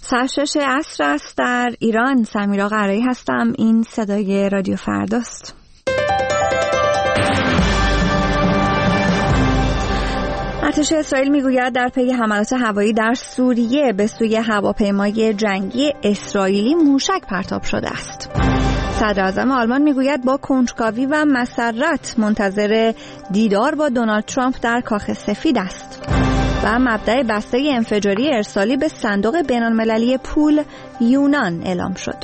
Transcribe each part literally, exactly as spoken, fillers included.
ساعت شش عصر است در ایران. سمیرا قرایی هستم. این صدای رادیو فرداست. ارتش اسرائیل میگوید در پی حملات هوایی در سوریه به سوی هواپیمای جنگی اسرائیلی موشک پرتاب شده است. صدر اعظم آلمان میگوید با کنجکاوی و مسرت منتظر دیدار با دونالد ترامپ در کاخ سفید است. و مبدأ بسته انفجاری ارسالی به صندوق بین‌المللی پول یونان اعلام شد.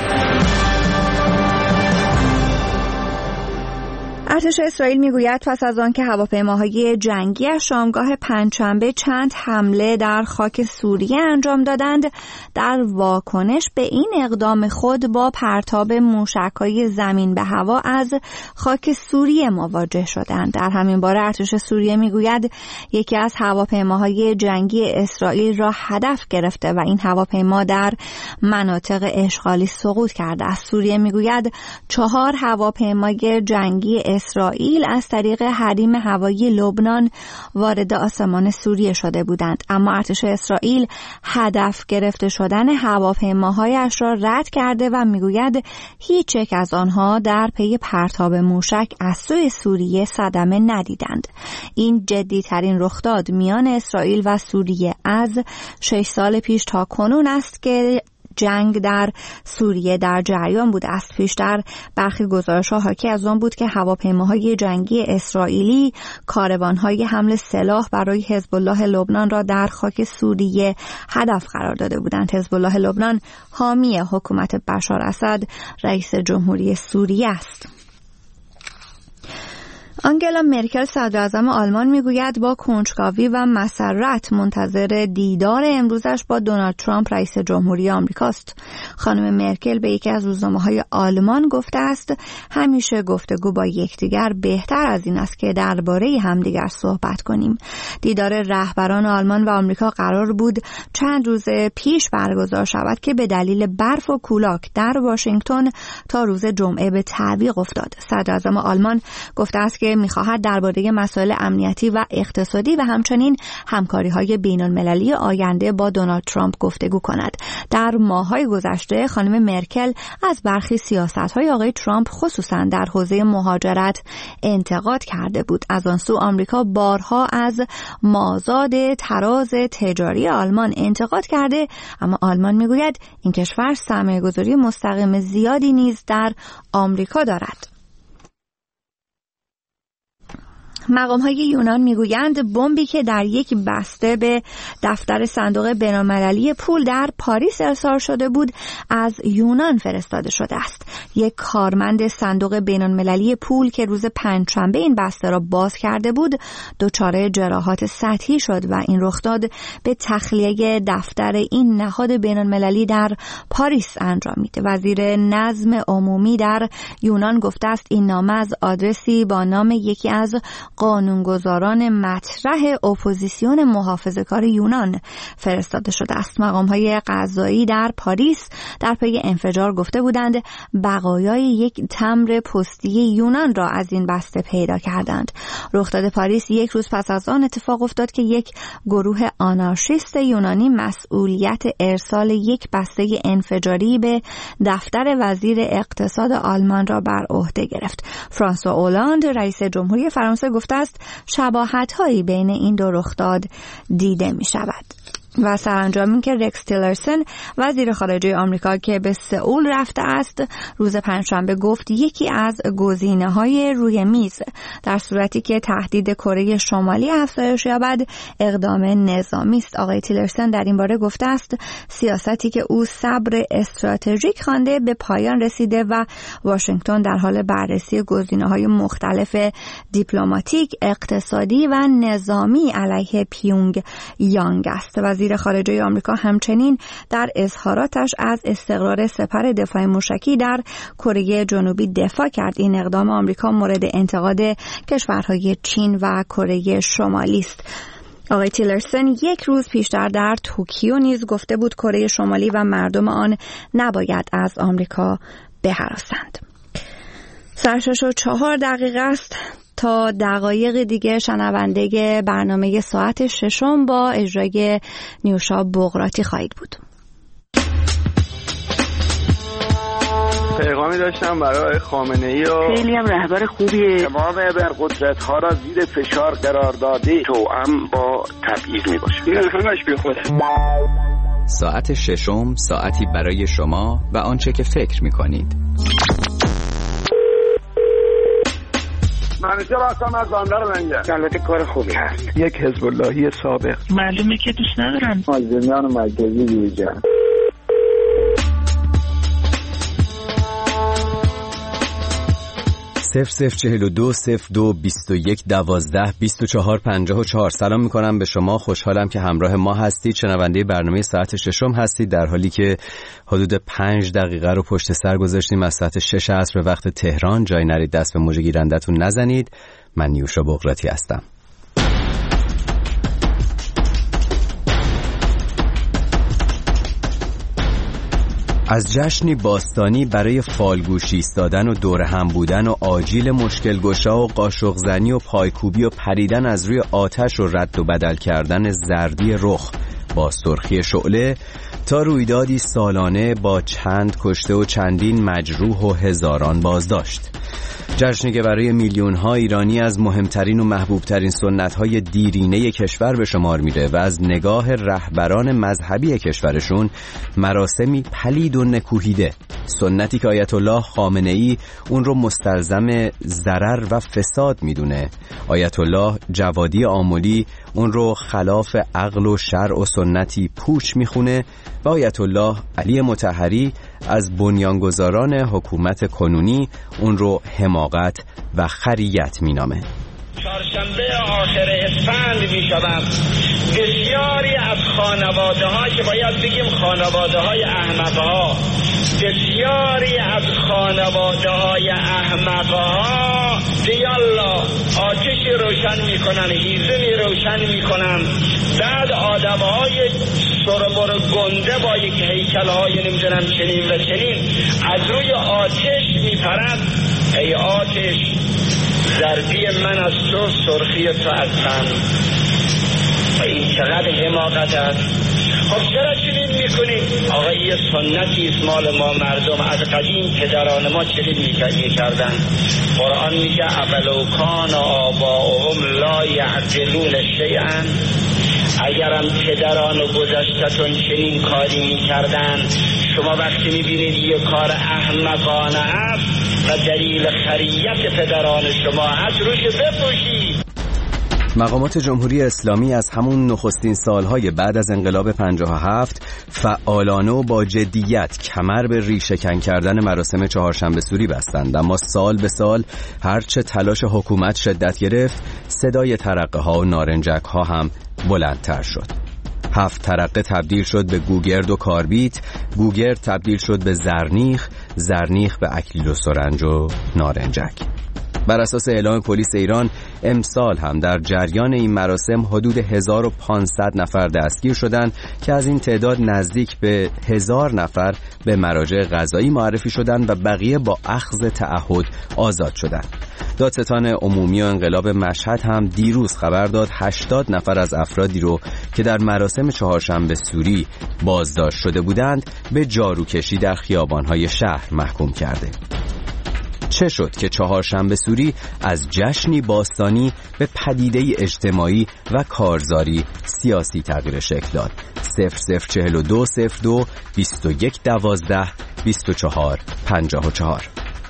ارتش اسرائیل میگوید پس از آن که هواپیماهای جنگی از شامگاه پنجشنبه چند حمله در خاک سوریه انجام دادند، در واکنش به این اقدام خود با پرتاب موشک‌های زمین به هوا از خاک سوریه مواجه شدند. در همین باره ارتش سوریه میگوید یکی از هواپیماهای جنگی اسرائیل را هدف گرفته و این هواپیما در مناطق اشغالی سقوط کرده است. سوریه میگوید چهار هواپیمای جنگی اسرائیل از طریق حریم هوایی لبنان وارد آسمان سوریه شده بودند، اما ارتش اسرائیل هدف گرفته شدن هواپیماهایش را رد کرده و میگوید هیچ یک از آنها در پی پرتاب موشک از سوی سوریه صدمه ندیدند. این جدی‌ترین رخداد میان اسرائیل و سوریه از شش سال پیش تا کنون است که جنگ در سوریه در جریان بود است. پیشتر برخی گزارش‌ها حاکی از آن بود که هواپیماهای جنگی اسرائیلی کاروان‌های حمل سلاح برای حزب الله لبنان را در خاک سوریه هدف قرار داده بودند. حزب الله لبنان حامی حکومت بشار اسد رئیس جمهوری سوریه است. آنگلا مرکل صدر اعظم آلمان میگوید با کنجکاوی و مسرت منتظر دیدار امروزش با دونالد ترامپ رئیس جمهوری آمریکاست. خانم مرکل به یکی از روزنامه‌های آلمان گفته است همیشه گفتگو با یکدیگر بهتر از این است که درباره همدیگر صحبت کنیم. دیدار رهبران آلمان و آمریکا قرار بود چند روز پیش برگزار شود که به دلیل برف و کولاک در واشنگتن تا روز جمعه به تعویق افتاد. صدر اعظم آلمان گفته است که می‌خواهد درباره مسائل امنیتی و اقتصادی و همچنین همکاری‌های بین‌المللی آینده با دونالد ترامپ گفتگو کند. در ماه‌های گذشته خانم مرکل از برخی سیاست‌های آقای ترامپ خصوصاً در حوزه مهاجرت انتقاد کرده بود. از آن سو آمریکا بارها از مازاد تراز تجاری آلمان انتقاد کرده، اما آلمان می‌گوید این کشور سرمایه‌گذاری مستقیم زیادی نیز در آمریکا دارد. مقام‌های یونان میگویند بمبی که در یک بسته به دفتر صندوق بین‌المللی پول در پاریس ارسال شده بود از یونان فرستاده شده است. یک کارمند صندوق بین‌المللی پول که روز پنجشنبه این بسته را باز کرده بود دچار جراحات سطحی شد و این رخداد به تخلیه دفتر این نهاد بین‌المللی در پاریس انجامید. وزیر نظم عمومی در یونان گفته است این نامه از آدرسی با نام یکی از قانونگذاران مطرح اپوزیسیون محافظه‌کار یونان فرستاده شده است. مقام‌های قضایی در پاریس در پی انفجار گفته بودند بقایای یک تمبر پستی یونان را از این بسته پیدا کردند. رخداد پاریس یک روز پس از آن اتفاق افتاد که یک گروه آنارشیست یونانی مسئولیت ارسال یک بسته انفجاری به دفتر وزیر اقتصاد آلمان را بر عهده گرفت. فرانسوا اولاند رئیس جمهوری فرانسه گفته است شباهت‌هایی بین این دو رخداد دیده می شود. و سرانجام این که رکس تیلرسن وزیر خارجه آمریکا که به سئول رفته است روز پنجشنبه گفت یکی از گزینه‌های روی میز در صورتی که تهدید کره شمالی افزایش یابد اقدام نظامی است. آقای تیلرسن در این باره گفته است سیاستی که او صبر استراتژیک خوانده به پایان رسیده و واشنگتن در حال بررسی گزینه‌های مختلف دیپلماتیک، اقتصادی و نظامی علیه پیونگ یانگ است. وزیر خارجه آمریکا همچنین در اظهاراتش از استقرار سپر دفاع موشکی در کره جنوبی دفاع کرد. این اقدام آمریکا مورد انتقاد کشورهای چین و کره شمالی است. آقای تیلرسن یک روز پیشتر در توکیو نیز گفته بود کره شمالی و مردم آن نباید از آمریکا بهراسند. ساعت شش و چهار دقیقه است. تا دقایق دیگه شنونده برنامه ساعت ششم با اجرای نیوشا بغراتی خواهید بود. پیغامی داشتم برای خامنه‌ای و خیلی هم رهبر خوبیه. تمام ابرقدرت ها را زیر فشار قرار داده، توأم با تبعیض میباشه. این همش بی خوده. ساعت ششم، ساعتی برای شما و آنچه که فکر میکنید. منیجر هستم از بندر منگه. البته کار خوبی هست. یک حزب اللهی سابق. معلومه که دوست ندارم. مازنیان مرکزی بیویجن. صفر صفر چهل و دو صفر دو بیست و یک دوازده بیست و چهار پنجاه و چهار. سلام میکنم به شما، خوشحالم که همراه ما هستید. شنونده برنامه ساعت ششم هستید، در حالی که حدود پنج دقیقه رو پشت سر گذاشتیم از ساعت شش عصر به وقت تهران. جای نرید دست به موج گیرندتون نزنید. من نیوشا بغراتی هستم. از جشنی باستانی برای فالگوش ایستادن و دور هم بودن و آجیل مشکل گشا و قاشق زنی و پایکوبی و پریدن از روی آتش و رد و بدل کردن زردی رخ با سرخی شعله تا رویدادی سالانه با چند کشته و چندین مجروح و هزاران بازداشت. جشنی که برای میلیون‌ها ایرانی از مهمترین و محبوبترین سنت‌های دیرینه کشور به شمار میره و از نگاه رهبران مذهبی کشورشون مراسمی پلید و نکوهیده. سنتی که آیت الله خامنه‌ای اون رو مستلزم ضرر و فساد میدونه. آیت الله جوادی آملی اون رو خلاف عقل و شرع و سنتی پوچ میخونه و آیت الله علی مطهری از بنیانگذاران حکومت کنونی اون رو حماقت و خریت مینامه. چهارشنبه آخر اسفند می شود بسیاری از خانواده ها که باید بگیم خانواده های احمق ها، بسیاری از خانواده های احمق ها دیالله آتشی روشن می کنن، هیزمی روشن می کنن، بعد آدم های سرمر گنده با یک هیکل های نمیدونم چنین و چنین از روی آتش می پرند. ای آتش، ضربی من از تو، سرخی تو از من. و این چقدر حماقت است. خب چرا چنین میکنید؟ آقا یه سنتی است مال ما مردم، از قدیم پدران ما چنین میکردن. قرآن میگه اولو کان آباؤهم لا یعقلون شیئا. اگرم پدران و گذشتتون چنین کاری میکردن، شما وقتی میبینید یه کار احمقانه است و دلیل خریت پدران شما هست، روش بپوشید. مقامات جمهوری اسلامی از همون نخستین سالهای بعد از انقلاب پنجاه و هفت فعالانه و با جدیت کمر به ریشه‌کن کردن مراسم چهارشنبه سوری بستند، اما سال به سال هرچه تلاش حکومت شدت گرفت، صدای ترقه ها و نارنجک ها هم بلندتر شد. هفت ترقه تبدیل شد به گوگرد و کاربیت، گوگرد تبدیل شد به زرنیخ، زرنیخ به اکلیل و سرنج و نارنجک. بر اساس اعلام پلیس ایران امسال هم در جریان این مراسم حدود هزار و پانصد نفر دستگیر شدند که از این تعداد نزدیک به هزار نفر به مراجع قضایی معرفی شدند و بقیه با اخذ تعهد آزاد شدند. دادستان عمومی و انقلاب مشهد هم دیروز خبر داد هشتاد نفر از افرادی رو که در مراسم چهارشنبه سوری بازداشت شده بودند به جاروکشی در خیابان‌های شهر محکوم کرده. چه شد که چهارشنبه سوری از جشنی باستانی به پدیده اجتماعی و کارزاری سیاسی تغییر شکل داد؟ صفر صفر چهل و دو صفر دو بیست و یک دوازده بیست و چهار پنجاه و چهار.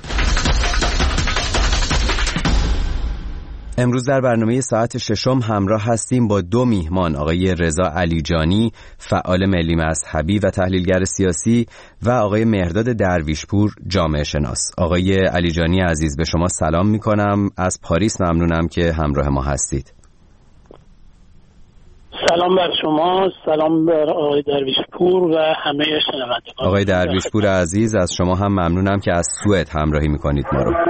امروز در برنامه ساعت ششم همراه هستیم با دو میهمان، آقای رضا علیجانی، فعال ملی مذهبی و تحلیلگر سیاسی، و آقای مهرداد درویشپور، جامعه شناس. آقای علیجانی عزیز، به شما سلام میکنم. از پاریس ممنونم که همراه ما هستید. سلام بر شما، سلام بر آقای درویشپور و همه شنوندگان. آقای درویشپور عزیز، از شما هم ممنونم که از سوئد همراهی میکنید ما رو.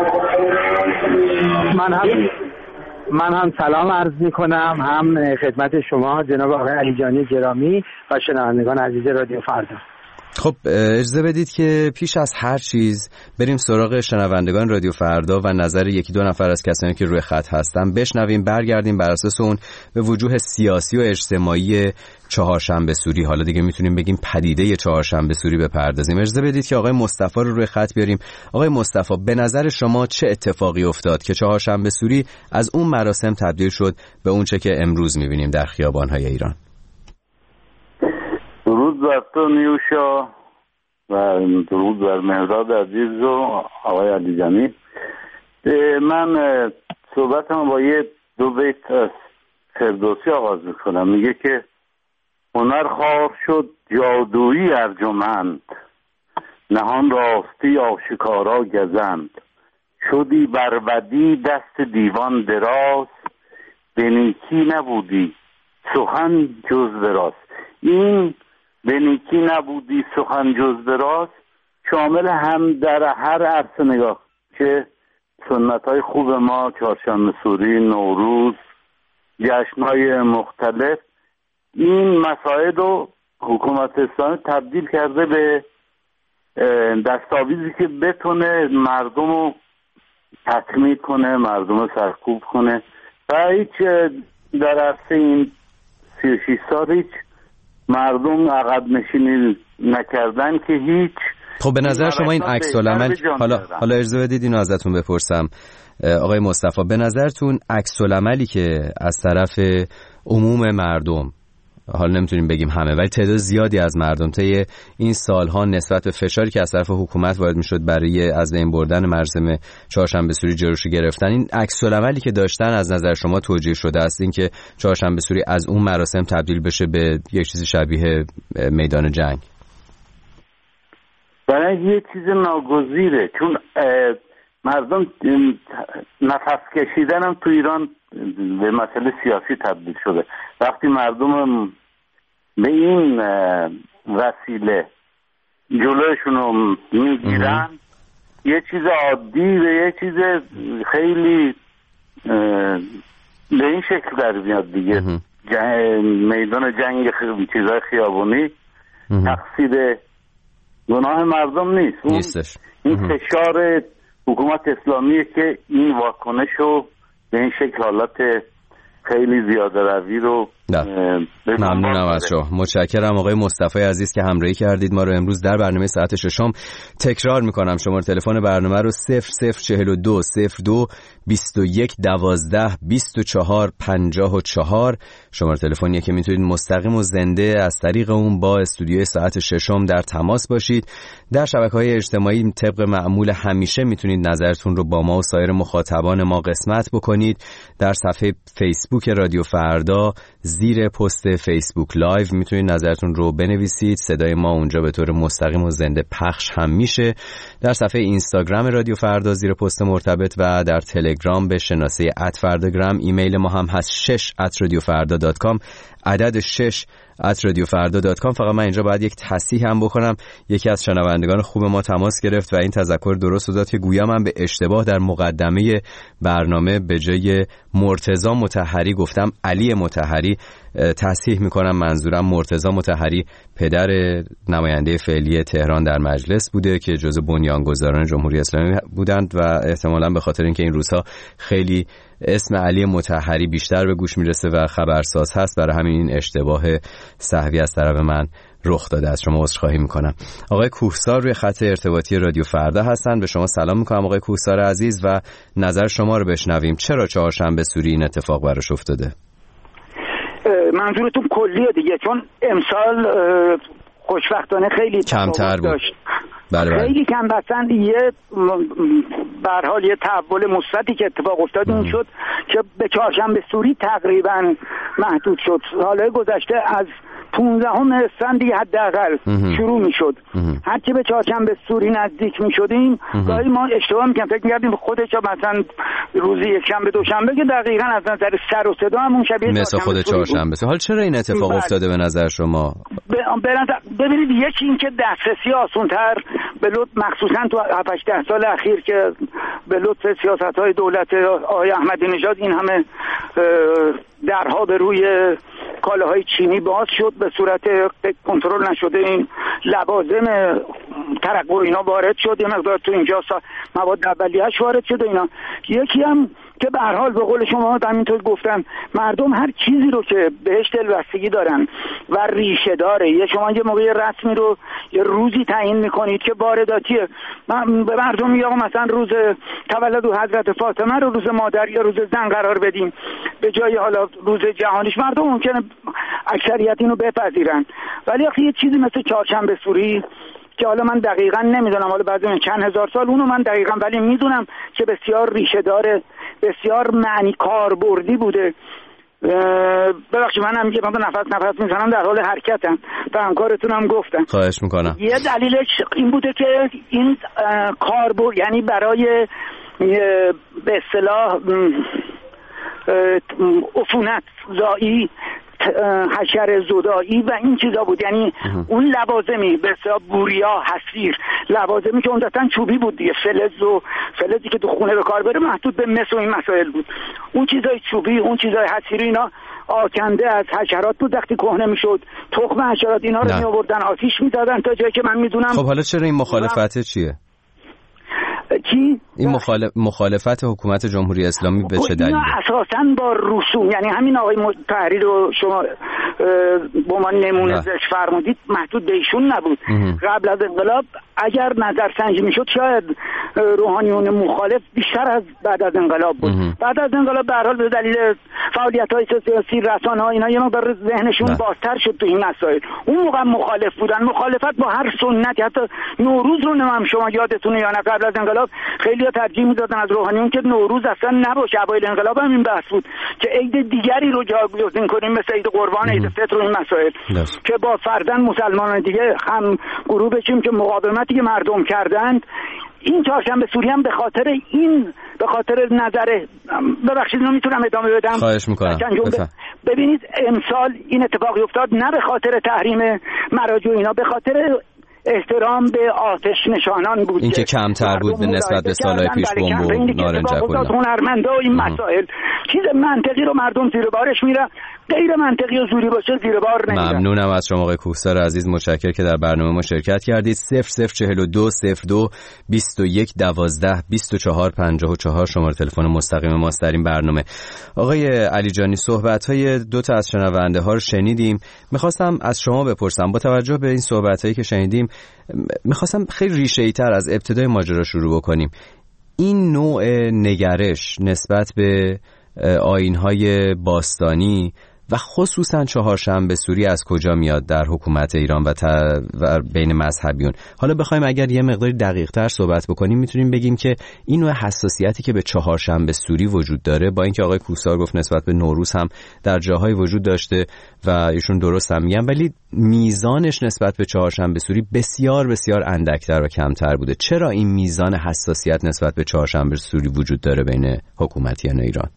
من هم من هم سلام عرض می کنم، هم خدمت شما جناب آقای علیجانی گرامی و شنوندگان عزیز رادیو فردا. خب اجازه بدید که پیش از هر چیز بریم سراغ شنوندگان رادیو فردا و نظر یکی دو نفر از کسانی که روی خط هستن بشنویم، برگردیم بر اساس اون به وجوه سیاسی و اجتماعی چهارشنبه سوری، حالا دیگه میتونیم بگیم پدیده چهارشنبه سوری بپردازیم. اجازه بدید که آقای مصطفی رو روی خط بیاریم. آقای مصطفی، به نظر شما چه اتفاقی افتاد که چهارشنبه سوری از اون مراسم تبدیل شد به اون چه که امروز میبینیم در خیابان‌های ایران؟ درود بر تو نیوشا و درود بر مهرداد عزیز و آقای علیجانی. من صحبتم با یه دو بیت از فردوسی آغاز میکنم. میگه که هنر خوار شد جادویی ارجمند، نهان راستی آشکارا گزند، شدی بربدی دست دیوان دراز، به نیکی نبودی سخن جز دراز. این به نیکی نبودی سخن جز دراز شامل هم در هر عرصه نگاه که سنت های خوب ما، چهارشنبه سوری، نوروز، جشن‌های مختلف، این مسائل رو حکومت اسلامی تبدیل کرده به دستاویزی که بتونه مردم رو تکمیل کنه، مردم رو سرکوب کنه و هیچ در عرصه این سی و شیش سال هیچ مردم عقب نشینی نکردن که هیچ. خب به نظر شما این عکس العمل، حالا حالا اجازه بدید اینو ازتون بپرسم آقای مصطفی، به نظرتون عکس العملی که از طرف عموم مردم، حالا نمیتونیم بگیم همه ولی تعداد زیادی از مردم طی این سالها نسبت به فشاری که از طرف حکومت وارد میشد برای از بین بردن مراسم چهارشنبه سوری جلوش گرفتن، این عکس العملی که داشتن از نظر شما توجیه شده است این که چهارشنبه سوری از اون مراسم تبدیل بشه به یک چیزی شبیه میدان جنگ؟ برای یه چیز ناگزیره، چون مردم نفس کشیدن هم تو ایران به مسئله سیاسی تبدیل شده. وقتی مردم به این وسیله جلوشون رو میگیرن، یه چیز عادی و یه چیز خیلی به این شکل در میاد دیگه. جن... میدان جنگ خی... چیزای خیابونی تقصیر گناه مردم نیست، اون نیستش. این فشار حکومت اسلامیه که این واکنش رو به این شکل حالت خیلی زیاده روی رو. ممنونم از شما، متشکرم آقای مصطفی عزیز که همراهی کردید ما رو امروز در برنامه ساعت ششم. تکرار میکنم شماره تلفن برنامه رو صفر صفر چهل و دو صفر دو بیست و یک دوازده بیست و چهار پنجاه و چهار. شماره تلفنیه که میتونید مستقیم و زنده از طریق اون با استودیوی ساعت ششم در تماس باشید. در شبکه‌های اجتماعی طبق معمول همیشه میتونید نظرتون رو با ما و سایر مخاطبان ما قسمت بکنید. در صفحه فیسبوک رادیو فردا زیر پست فیسبوک لایو میتونید نظرتون رو بنویسید، صدای ما اونجا به طور مستقیم و زنده پخش هم میشه. در صفحه اینستاگرام رادیو فردا زیر پست مرتبط و در تلگرام به شناسه ات فرداگرام. ایمیل ما هم هست شش ات رادیو فردا دات کام، عدد شش ات رادیو فردا دات کام. فقط من اینجا باید یک تصحیح هم بکنم. یکی از شنوندگان خوب ما تماس گرفت و این تذکر درست داد که گویا من به اشتباه در مقدمه برنامه به جای مرتضی مطهری گفتم علی مطهری. تصحیح میکنم، منظورم مرتضی مطهری پدر نماینده فعلی تهران در مجلس بوده که جزو بنیانگذاران جمهوری اسلامی بودند و احتمالاً به خاطر اینکه این روزها خیلی اسم علی مطهری بیشتر به گوش میرسه و خبرساز هست، برای همین این اشتباه سهوی از طرف من رخ داده. از شما عذرخواهی میکنم. آقای کوهسار روی خط ارتباطی رادیو فردا هستن. به شما سلام میکنم آقای کوهسار عزیز و نظر شما رو بشنویم. چرا چهارشنبه سوری این اتفاق براش افتاده؟ منظورتون کلیه دیگه، چون امسال خوشبختانه خیلی کمتر بود. داشت. بله بله. خیلی کم بسند. یه به هر حال یه تحول مثبتی که اتفاق افتاد این شد که به چهارشنبه سوری تقریبا محدود شد. سالهای گذشته از پونزدهم اسفند دیگه حداقل شروع میشد. هرچی به چهارشنبه سوری نزدیک میشدیم گاهی ما اشتباه میکنیم، فکر میکردیم خودش مثلا روزی یک شنبه دوشنبه که دقیقاً از نظر سر و صدا همون شبیه مثل خود چهارشنبه. حال چرا این اتفاق افتاده به نظر شما؟ ببینید یکی این که دسترسی آسان‌تر به لطف مخصوصا تو هفت هشت سال اخیر که به لطف سیاست‌های دولت آقای احمدی نژاد این همه درها به روی کالاهای چینی باز شد به صورت کنترل نشده. این لوازم ترقه اینا وارد شد، یه مقدار تو اینجا مواد اولیه‌اش وارد شد و اینا. یکی هم که به هر حال به قول شما همینطور گفتم مردم هر چیزی رو که بهش دلبستگی دارن و ریشه داره، یه شما یه موقع رسمی رو یه روزی تعیین میکنید که وارداتیه، من به مردم میگم مثلا روز تولد حضرت فاطمه رو روز مادر یا روز زن قرار بدیم به جای حالا روز جهانیش، مردم ممکنه اکثریت اینو بپذیرن. ولی آخه یه چیزی مثل چهارشنبه سوری که حالا من دقیقاً نمیدونم، حالا بعد از چند هزار سال اونو من دقیقاً ولی میدونم که بسیار ریشه داره، بسیار معنی کاربردی بوده. ببخشید منم یه مقدار نفس نفس میزنم، در حال حرکتم و همکارتونم گفتم. خواهش میکنم. یه دلیلش این بوده که این کاربرد یعنی برای به اصطلاح عفونت زایی، حشره زدایی و این چیزا بود، یعنی اون لوازمی به حساب بوریا، حسیر، لوازمی که عمدتاً چوبی بود دیگه، فلز و فلزی که تو خونه به کار بره محدود به مس و این مسائل بود. اون چیزای چوبی، اون چیزای حسیری اینا آکنده از حشرات بود، وقتی کهنه میشد تخم حشرات اینا رو می آوردن آتیش میدادن تا جایی که من میدونم. خب حالا چرا این مخالفت چیه؟ چی؟ این مخالف... مخالفت حکومت جمهوری اسلامی به چه دلیله؟ اساساً با رسوم، یعنی همین آقای مطهری رو شما به عنوان نمونه ازش فرمودید محدود به ایشون نبود. قبل از انقلاب اگر نظرسنجی میشد شاید روحانیون مخالف بیشتر از بعد از انقلاب بود. بعد از انقلاب به هر حال به دلیل فعالیت‌های سیاسی، رسانه‌ها اینا یه مقدار ذهنشون بازتر شد تو این مسائل. اون موقع مخالف بودن، مخالفت با هر سنتی، حتی نوروز رو نمیم شما یادتونه یا نه، قبل از انقلاب خیلی‌ها ترجیح میدادن از روحانیون که نوروز اصلا نباشه. اوایل انقلاب هم این بحث بود که عید دیگری رو جایگزین کنیم مثل عید قربان، عید فطر و این مسائل دست. که با فرزند مسلمانان دیگه هم گروه بشیم که مقاومتی که مردم کردند. این چهارشنبه سوری هم به خاطر این به خاطر نظر ببخشید نمیتونم ادامه بدم. خواهش میکنم. ببینید امسال این اتفاقی افتاد نه به خاطر تحریم مراجع اینا، به خاطر احترام به آتش نشانان بود. این که کمتر بود به نسبت به سالهای پیش بمب و نارنجک و هنرمنده و این مسائل چیز منطقی رو مردم زیر بارش میره، غیر منطقی و زوری باشه زیر بار نمیره. ممنونم از شما آقای کوهسار عزیز، متشکرم که در برنامه ما شرکت کردید. صفر صفر چهل و دو صفر دو بیست و یک دوازده بیست و چهار پنجاه و چهار شماره تلفن مستقیم ماست در این برنامه. آقای علی جانی، صحبت‌های دو تا از شنونده ها رو شنیدیم. می‌خواستم از شما بپرسم با توجه به این صحبت‌هایی که شنیدیم، میخواستم خیلی ریشه‌ای تر از ابتدای ماجرا شروع بکنیم. این نوع نگرش نسبت به آیین‌های باستانی و خصوصا چهارشنبه سوری از کجا میاد در حکومت ایران و, و بین مذهبیون؟ حالا بخوایم اگر یه مقداری دقیق تر صحبت بکنیم میتونیم بگیم که این نوع حساسیتی که به چهارشنبه سوری وجود داره، با اینکه آقای کوهسار گفت نسبت به نوروز هم در جاهای وجود داشته و ایشون درست هم میگن، ولی میزانش نسبت به چهارشنبه سوری بسیار بسیار اندکتر و کمتر بوده. چرا این میزان حساسیت نسبت به چهارشنبه سوری وجود داره بین حکومتیان ایران؟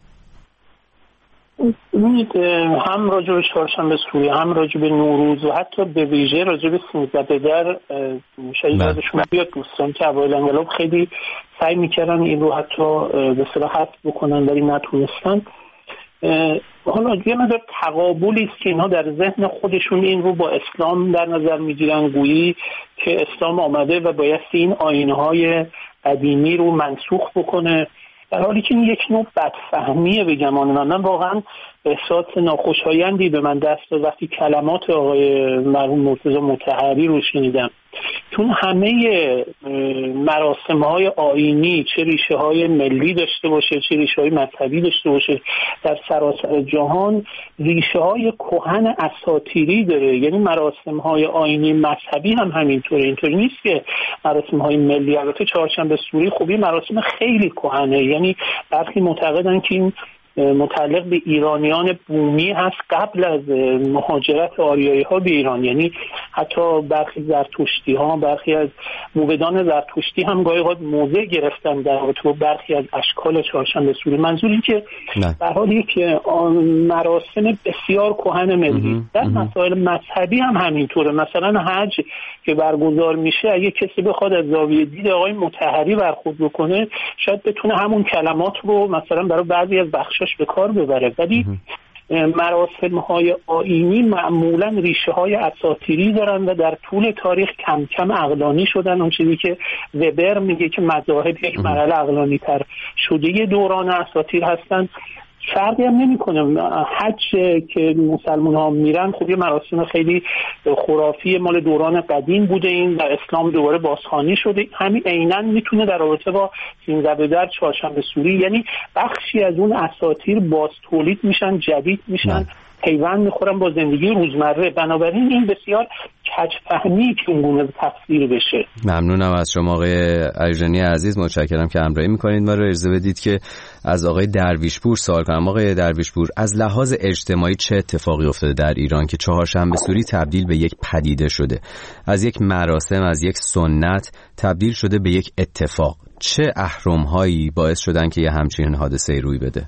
ببینید، هم راجع به چهارشنبه سوری، هم راجع به نوروز و حتی به ویژه راجع به سیزده در شاید یادشون بیاد دوستان که اوایل انقلاب خیلی سعی میکردن این رو حتی به اصطلاح حذف بکنن ولی نتونستن. حالا یه مقدار تقابلی است که اینها در ذهن خودشون این رو با اسلام در نظر میگیرن، گویی که اسلام آمده و بایستی این آیین‌های قدیمی رو منسوخ بکنه، در حالی که این یک نوع بدفهمیه به گمان من. من واقعا احساس ناخوشایندی به من دست داد وقتی کلمات آقای مرحوم مرتضی مطهری رو شنیدم، چون همه مراسم‌های آیینی چه ریشه‌های ملی داشته باشه چه ریشه‌های مذهبی داشته باشه در سراسر جهان ریشه‌های کهن اساطیری داره. یعنی مراسم‌های آیینی مذهبی هم همینطوره. اینطوری نیست که مراسم‌های ملی، البته چهارشنبه سوری خوبی مراسم خیلی کهنه، یعنی برخی معتقدن که این متعلق به ایرانیان بومی هست قبل از مهاجرت آریایی ها به ایران. یعنی حتی برخی زرتشتی ها، برخی از موبدان زرتشتی هم گاهی اوقات موضع گرفتن در رابطه با برخی از اشکال چهارشنبه سوری. منظور این که در حالی که مراسم بسیار کهن ملی در مسائل مذهبی هم همینطوره. مثلا حج که برگزار میشه اگه کسی بخواد از زاویه دید آقای مطهری برخورد بکنه شاید بتونه همون کلمات رو مثلا برای بعضی از بخش به کار ببره، ولی مراسم های آیینی معمولا ریشه های اساطیری دارن و در طول تاریخ کم کم عقلانی شدن. اون چیزی که وبر میگه که مذاهب یک مرحله عقلانی تر شده یه دوران اساطیر هستن. فرقی هم نمی کنه. حج که مسلمان ها میرن خب یه مراسم خیلی خرافی مال دوران قدیم بوده، این در اسلام دوباره بازخوانی شده. همین عیناً میتونه در رابطه با سیزده در چهارشنبه سوری، یعنی بخشی از اون اساطیر باز تولید میشن، جدید میشن، پیوند میخورن با زندگی روزمره. بنابراین این بسیار کج‌فهمی که اونگونه تفسیر بشه. ممنونم از شما آقای علیجانی عزیز، متشکرم که همراهی میکنید ما رو. اجازه بدید که از آقای درویشپور سوال کنم. آقای درویشپور، از لحاظ اجتماعی چه اتفاقی افتاده در ایران که چهارشنبه سوری تبدیل به یک پدیده شده، از یک مراسم، از یک سنت تبدیل شده به یک اتفاق؟ چه اهرم‌هایی باعث شدن که یه همچین حادثه‌ای روی بده؟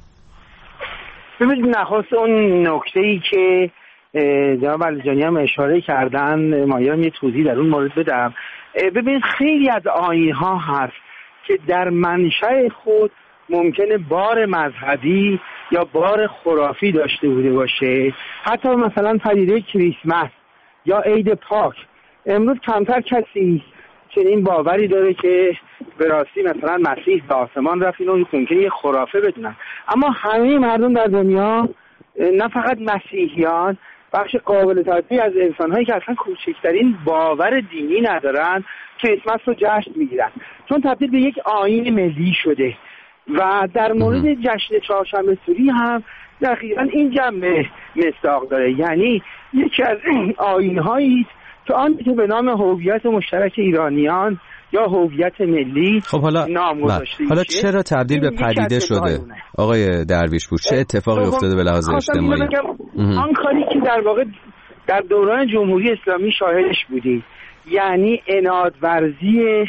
ببینید، نخواست اون نکته‌ای که جناب علیجانی هم اشاره کردن مایلم یه توضیح در اون مورد بدم. ببینید، خیلی از آیین‌ها هست که در منشأ خود ممکنه بار مذهبی یا بار خرافی داشته بوده باشه. حتی مثلا پدیده کریسمس یا عید پاک، امروز کمتر کسی چنین باوری داره که به راستی مثلا مسیح به آسمان رفت، اینو ممکنه یه خرافه بدونن. اما همه مردم در دنیا، نه فقط مسیحیان، بخش قابل توجهی از انسان‌هایی که اصلا کوچکترین باور دینی ندارن، کریسمس رو جشن میگیرن، چون تبدیل به یک آیین ملی شده. و در مورد جشن چهارشنبه سوری هم دقیقاً این جنبه مصداق داره، یعنی یکی از آیین‌هایی که آن که به نام هویت مشترک ایرانیان یا هویت ملی خب حالا نام گذاشته. حالا چرا تبدیل به پدیده شده آقای درویشپور؟ چه اتفاقی افتاده به لحاظ اجتماعی؟ آن کاری که در واقع در دوران جمهوری اسلامی شاهدش بودیم، یعنی انادورزی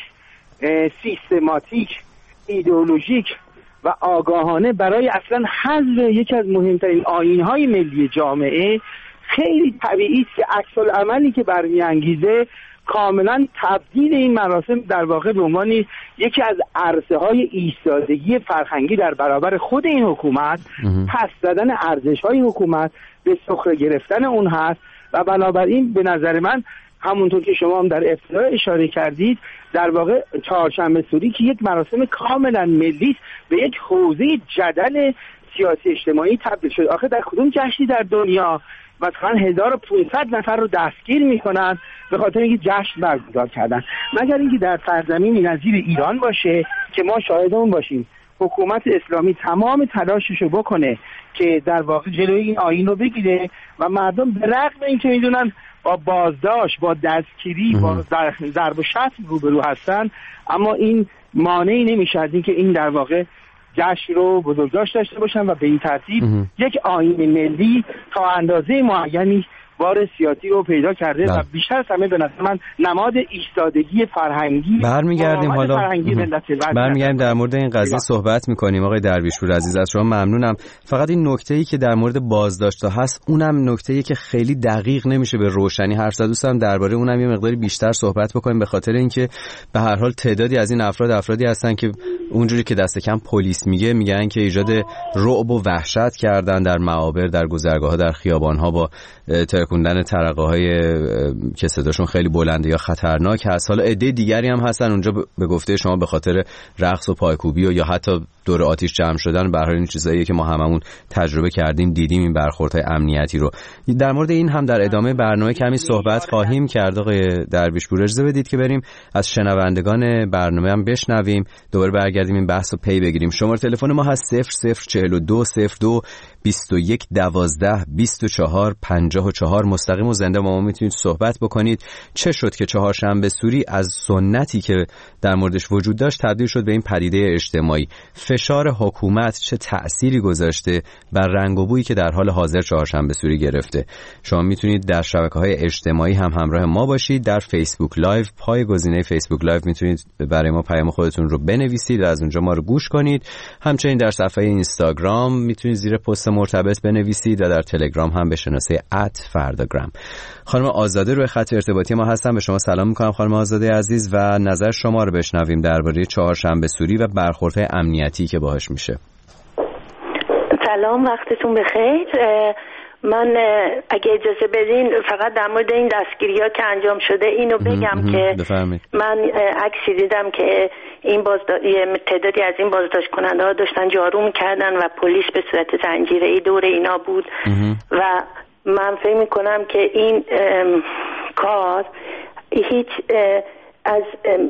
سیستماتیک، ایدئولوژیک و آگاهانه برای اصلا حذف یکی از مهمترین آیین‌های ملی جامعه، خیلی طبیعی است که عکس العملی که برمی‌انگیزه کاملا تبدیل این مراسم در واقع به عنوان یکی از عرصه‌های ایستادگی فرهنگی در برابر خود این حکومت، پس زدن ارزش‌های حکومت، به سخره گرفتن اون هست. و بنابراین به نظر من همونطور که شما هم در ابتدا اشاره کردید، در واقع چهارشنبه سوری که یک مراسم کاملا ملی به یک حوزه جدل سیاسی اجتماعی تبدیل شد. آخه در کدوم جشنی در دنیا مثلا هزار و پانصد نفر رو دستگیر میکنن به خاطر اینکه جشن برگزار کردن، مگر اینکه در سرزمینی نظیر ایران باشه که ما شاهدمون باشیم حکومت اسلامی تمام تلاشش رو بکنه که در واقع جلوی این آیین رو بگیره و مردم به رغم اینکه میدونن با بازداشت، با دستگیری، با ضرب و شتم روبرو هستن، اما این مانعی نمیشه از اینکه این در واقع جشن رو بزرگداشت داشته باشن و به این ترتیب یک آیین ملی تا اندازه معینی بار سیاسی رو پیدا کرده و بیشتر از همه به نظر من نماد ایستادگی فرهنگی. برمیگردیم حالا برمیگردیم در مورد این قضیه صحبت میکنیم. آقای درویشپور عزیز، از شما ممنونم. فقط این نکته‌ای که در مورد بازداشت هست، اونم نکته‌ای که خیلی دقیق نمیشه به روشنی حرف زد. دوستم درباره اونم یه مقداری بیشتر صحبت بکنیم، به خاطر اینکه به هر حال تعدادی از این افراد افرادی هستن که اونجوری که دست کم پلیس میگه میگن که ایجاد رعب و وحشت کردن در معابر، در گذرگاه‌ها، در خیابان‌ها با ترکوندن ترقه‌های که صداشون خیلی بلنده یا خطرناک هست. حالا عده دیگری هم هستن اونجا به گفته شما به خاطر رقص و پایکوبی و یا حتی دور آتش جمع شدن. به هر حال این چیزاییه که ما هممون تجربه کردیم، دیدیم این برخوردهای امنیتی رو. در مورد این هم در ادامه برنامه کمی صحبت خواهیم کرد. آقای درویشپور، اجازه بدید که بریم از شنوندگان برنامه هم بشنویم، دوباره برگردیم این بحث رو پی بگیریم. شماره تلفن ما هست صفر صفر چهل و دو صفر دو بیست و یک دوازده بیست و چهار پنجاه و چهار. مستقیم و زنده با ما میتونید صحبت بکنید. چه شد که چهارشنبه سوری از سنتی که در موردش وجود داشت تبدیل شد به این پدیده اجتماعی؟ فشار حکومت چه تأثیری گذاشته بر رنگ و بویی که در حال حاضر چهارشنبه سوری گرفته؟ شما میتونید در شبکه‌های اجتماعی هم همراه ما باشید. در فیسبوک لایو، پای گزینه فیسبوک لایو میتونید برای ما پیام خودتون رو بنویسید و از اونجا ما رو گوش کنید. همچنین در صفحه اینستاگرام میتونید زیر پست مرتبط بنویسید و در تلگرام هم به شناسه ات فرداگرام. خانم آزاده روی خط ارتباطی ما هستن. به شما سلام میکنم خانم آزاده عزیز و نظر شما رو بشنویم درباره چهارشنبه سوری و برخوردهای امنیتی که باهاش میشه. سلام، وقتتون بخیر. من اگه اجازه بدین فقط در مورد این دستگیری‌ها که انجام شده اینو بگم که بفرمید. من عکسی دیدم که این بازداشت تعدادی از این بازداشت کننده ها داشتن جارو می‌کردن و پلیس به صورت زنجیره‌ای دور اینا بود و من فکر می‌کنم که این کار هیچ از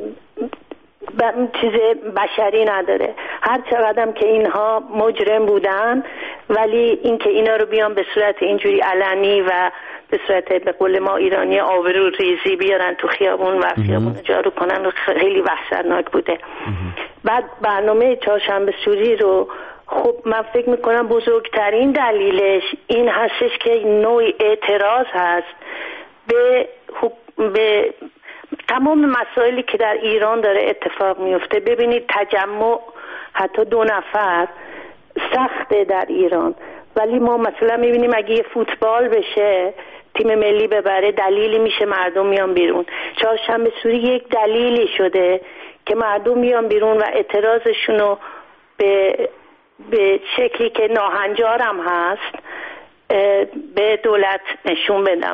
چیز بشری نداره. هر چقدرم که اینها مجرم بودن ولی اینکه اینا رو بیان به صورت اینجوری علنی و به صورت به قول ما ایرانی آبرو ریزی بیارن تو خیابون و خیابون جارو کنن خیلی وحشتناک بوده. بعد برنامه چهارشنبه سوری رو خب من فکر میکنم بزرگترین دلیلش این هستش که نوع اعتراض هست به به تمام مسائلی که در ایران داره اتفاق میفته. ببینید تجمع حتی دو نفر سخته در ایران، ولی ما مثلا میبینیم اگه یه فوتبال بشه تیم ملی ببره دلیلی میشه مردم میان بیرون. چهارشنبه سوری یک دلیلی شده که مردم میان بیرون و اعتراضشونو به به شکلی که ناهنجارم هست به دولت نشون بدم،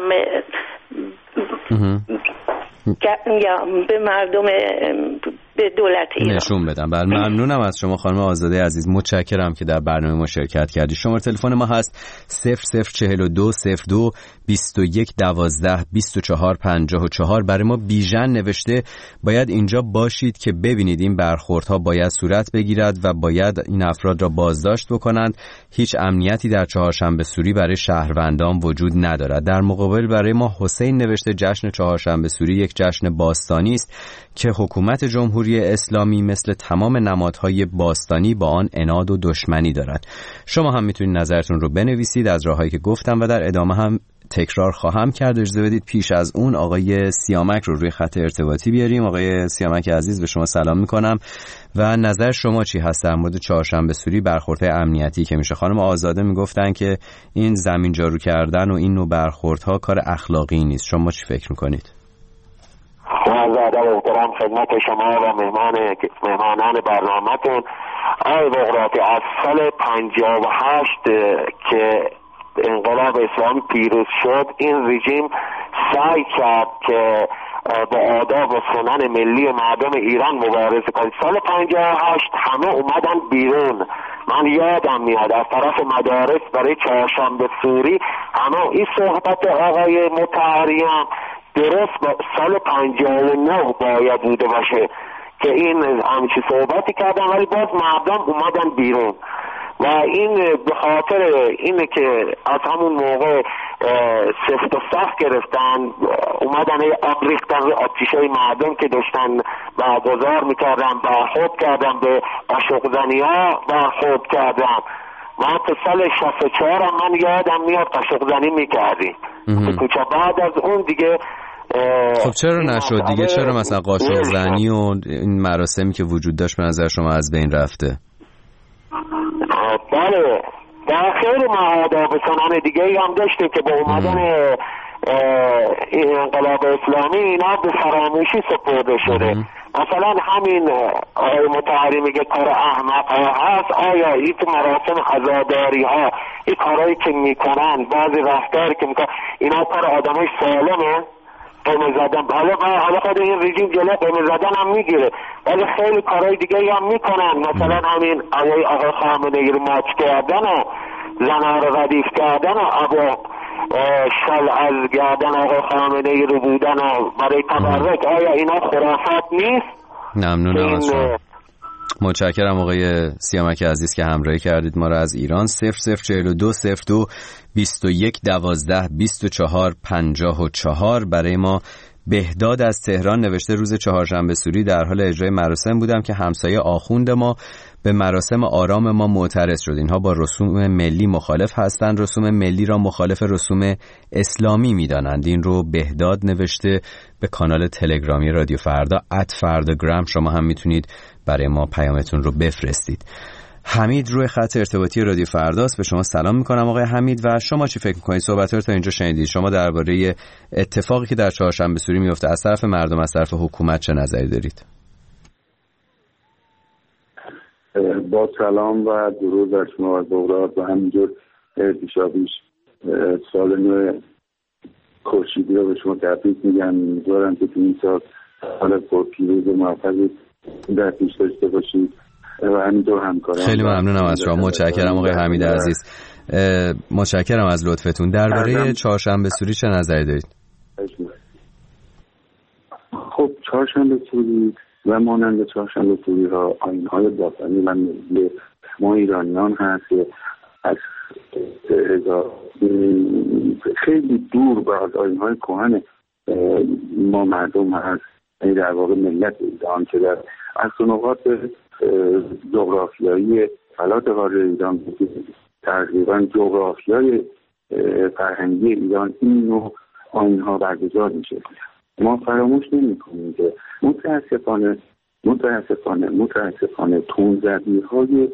یا به مردم به دولت ایران نشون بدم. بله ممنونم از شما خانم آزاده عزیز، متشکرم که در برنامه ما شرکت کردی. شماره تلفن ما هست صفر صفر چهل و دو صفر دو بیست و یک دوازده بیست و چهار پنجاه و چهار. برای ما بیژن نوشته باید اینجا باشید که ببینید این برخوردها باید صورت بگیرد و باید این افراد را بازداشت بکنند. هیچ امنیتی در چهارشنبه سوری برای شهروندان وجود ندارد. در مقابل برای ما حسین نوشته جشن چهارشنبه سوری یک جشن باستانی است که حکومت جمهوری اسلامی مثل تمام نمادهای باستانی با آن عناد و دشمنی دارد. شما هم میتونید نظرتون رو بنویسید از راههایی که گفتم و در ادامه هم تکرار خواهم کرد. اجازه بدید پیش از اون آقای سیامک رو روی خط ارتباطی بیاریم. آقای سیامک عزیز به شما سلام میکنم و نظر شما چی هست در مورد چهارشنبه سوری، برخوردهای امنیتی که میشه؟ خانم آزاده میگفتن که این زمین جارو کردن و این نوع برخوردها کار اخلاقی نیست. شما چی فکر میکنید؟ آزاده و احترام خدمت شما و مهمان مهمانان برنامه‌تون. آقای بغراتی، از سال پنجاه و هشت که انقلاب اسلامی پیروز شد این رژیم سعی کرد که با آداب و سنن ملی مردم ایران مبارزه کنه. سال پنجاه و هشت همه اومدن بیرون. من یادم میاد از طرف مدارس برای چهارشنبه سوری همه این صحبت آقای مطهری هم درست با سال پنجاه و نه باید بوده باشه که این همچی صحبتی کردن، ولی باز مردم اومدن بیرون و این به خاطر اینه که از همون موقع سفت و سخت گرفتن، اومدن آب ریختن روی آتیشه مردم که داشتن برگزار میکردن، برخورد کردن به قاشق‌زنی ها برخورد کردن. من تو سال شصت و چهار هم من یادم میاد قاشق‌زنی میکردیم تو کوچه. بعد از اون دیگه خب چرا نشد دیگه؟ چرا مثلا قاشق زنی و این مراسمی که وجود داشت به نظر شما از بین رفته؟ بله در خیلی آداب و سنن دیگه هم داشتیم که با اومدن این انقلاب اسلامی اینا به فراموشی سپرده شده. مثلا همین آقای مطهری میگه کار احمق ها هست. آیا این تو مراسم عزاداری ها این کارهایی که میکنن، بعضی رفتاری که میکنن، اینا کار آدمای سالمه؟ قیمه زدن حالا حالا خود این رژیم جلو قیمه زدن هم میگیره، ولی خیلی کارهای دیگه هم میکنن. مثلا همین آقای آقا خامنه‌ای رو ماچ کردن و زنها رو ردیف کردن و آقا شل از گردن آقا خامنه‌ای رو بودن و برای تبرک، آیا اینا خرافات نیست؟ ممنونم از شما. متشکرم آقای سیامک عزیز که همراهی کردید ما را از ایران. صفر صفر چهل و دو صفر دو بیست و یک دوازده بیست و چهار پنجاه و چهار. برای ما بهداد از تهران نوشته روز چهارشنبه سوری در حال اجرای مراسم بودم که همسایه آخوند ما به مراسم آرام ما معترض شد. اینها با رسوم ملی مخالف هستند، رسوم ملی را مخالف رسوم اسلامی می‌دانند. این رو بهداد نوشته به کانال تلگرامی رادیو فردا ات فرداگرام. شما هم میتونید برای ما پیامتون رو بفرستید. حمید روی خط ارتباطی رادیو فرداست. به شما سلام میکنم آقای حمید و شما چی فکر میکنید؟ صحبت رو تا اینجا شنیدید. شما درباره اتفاقی که در چهارشنبه سوری میفته از طرف مردم، از طرف حکومت چه نظری دارید؟ با سلام و درود بر شما و بغرات و همینجور پیشاپیش سال نو خورشیدی رو به شما تبریک میگم. امیدوارم که تو این سال سال پرپیروز و موفقی در پیش داشته باشید و همینطور همکاران. خیلی ممنونم از شما، متشکرم آقای حمید عزیز، متشکرم از لطفتون. درباره چهارشنبه سوری چه نظری دارید؟ خب چهارشنبه سوری و مانند چهارشنبه سوری ها آیین‌های باطنی و ملی ما ایرانیان هست که از خیلی دور به از آیین‌های کهن ما مردم هست، در واقع ملت ایران که در اصل نقاط جغرافیایی فلات قاره ایران تقریبا جغرافیای فرهنگی ایران این نوع آیین‌ها برگزار میشه. ما فراموش نمی‌کنیم که متاسفانه متاسفانه متاسفانه تندروی‌های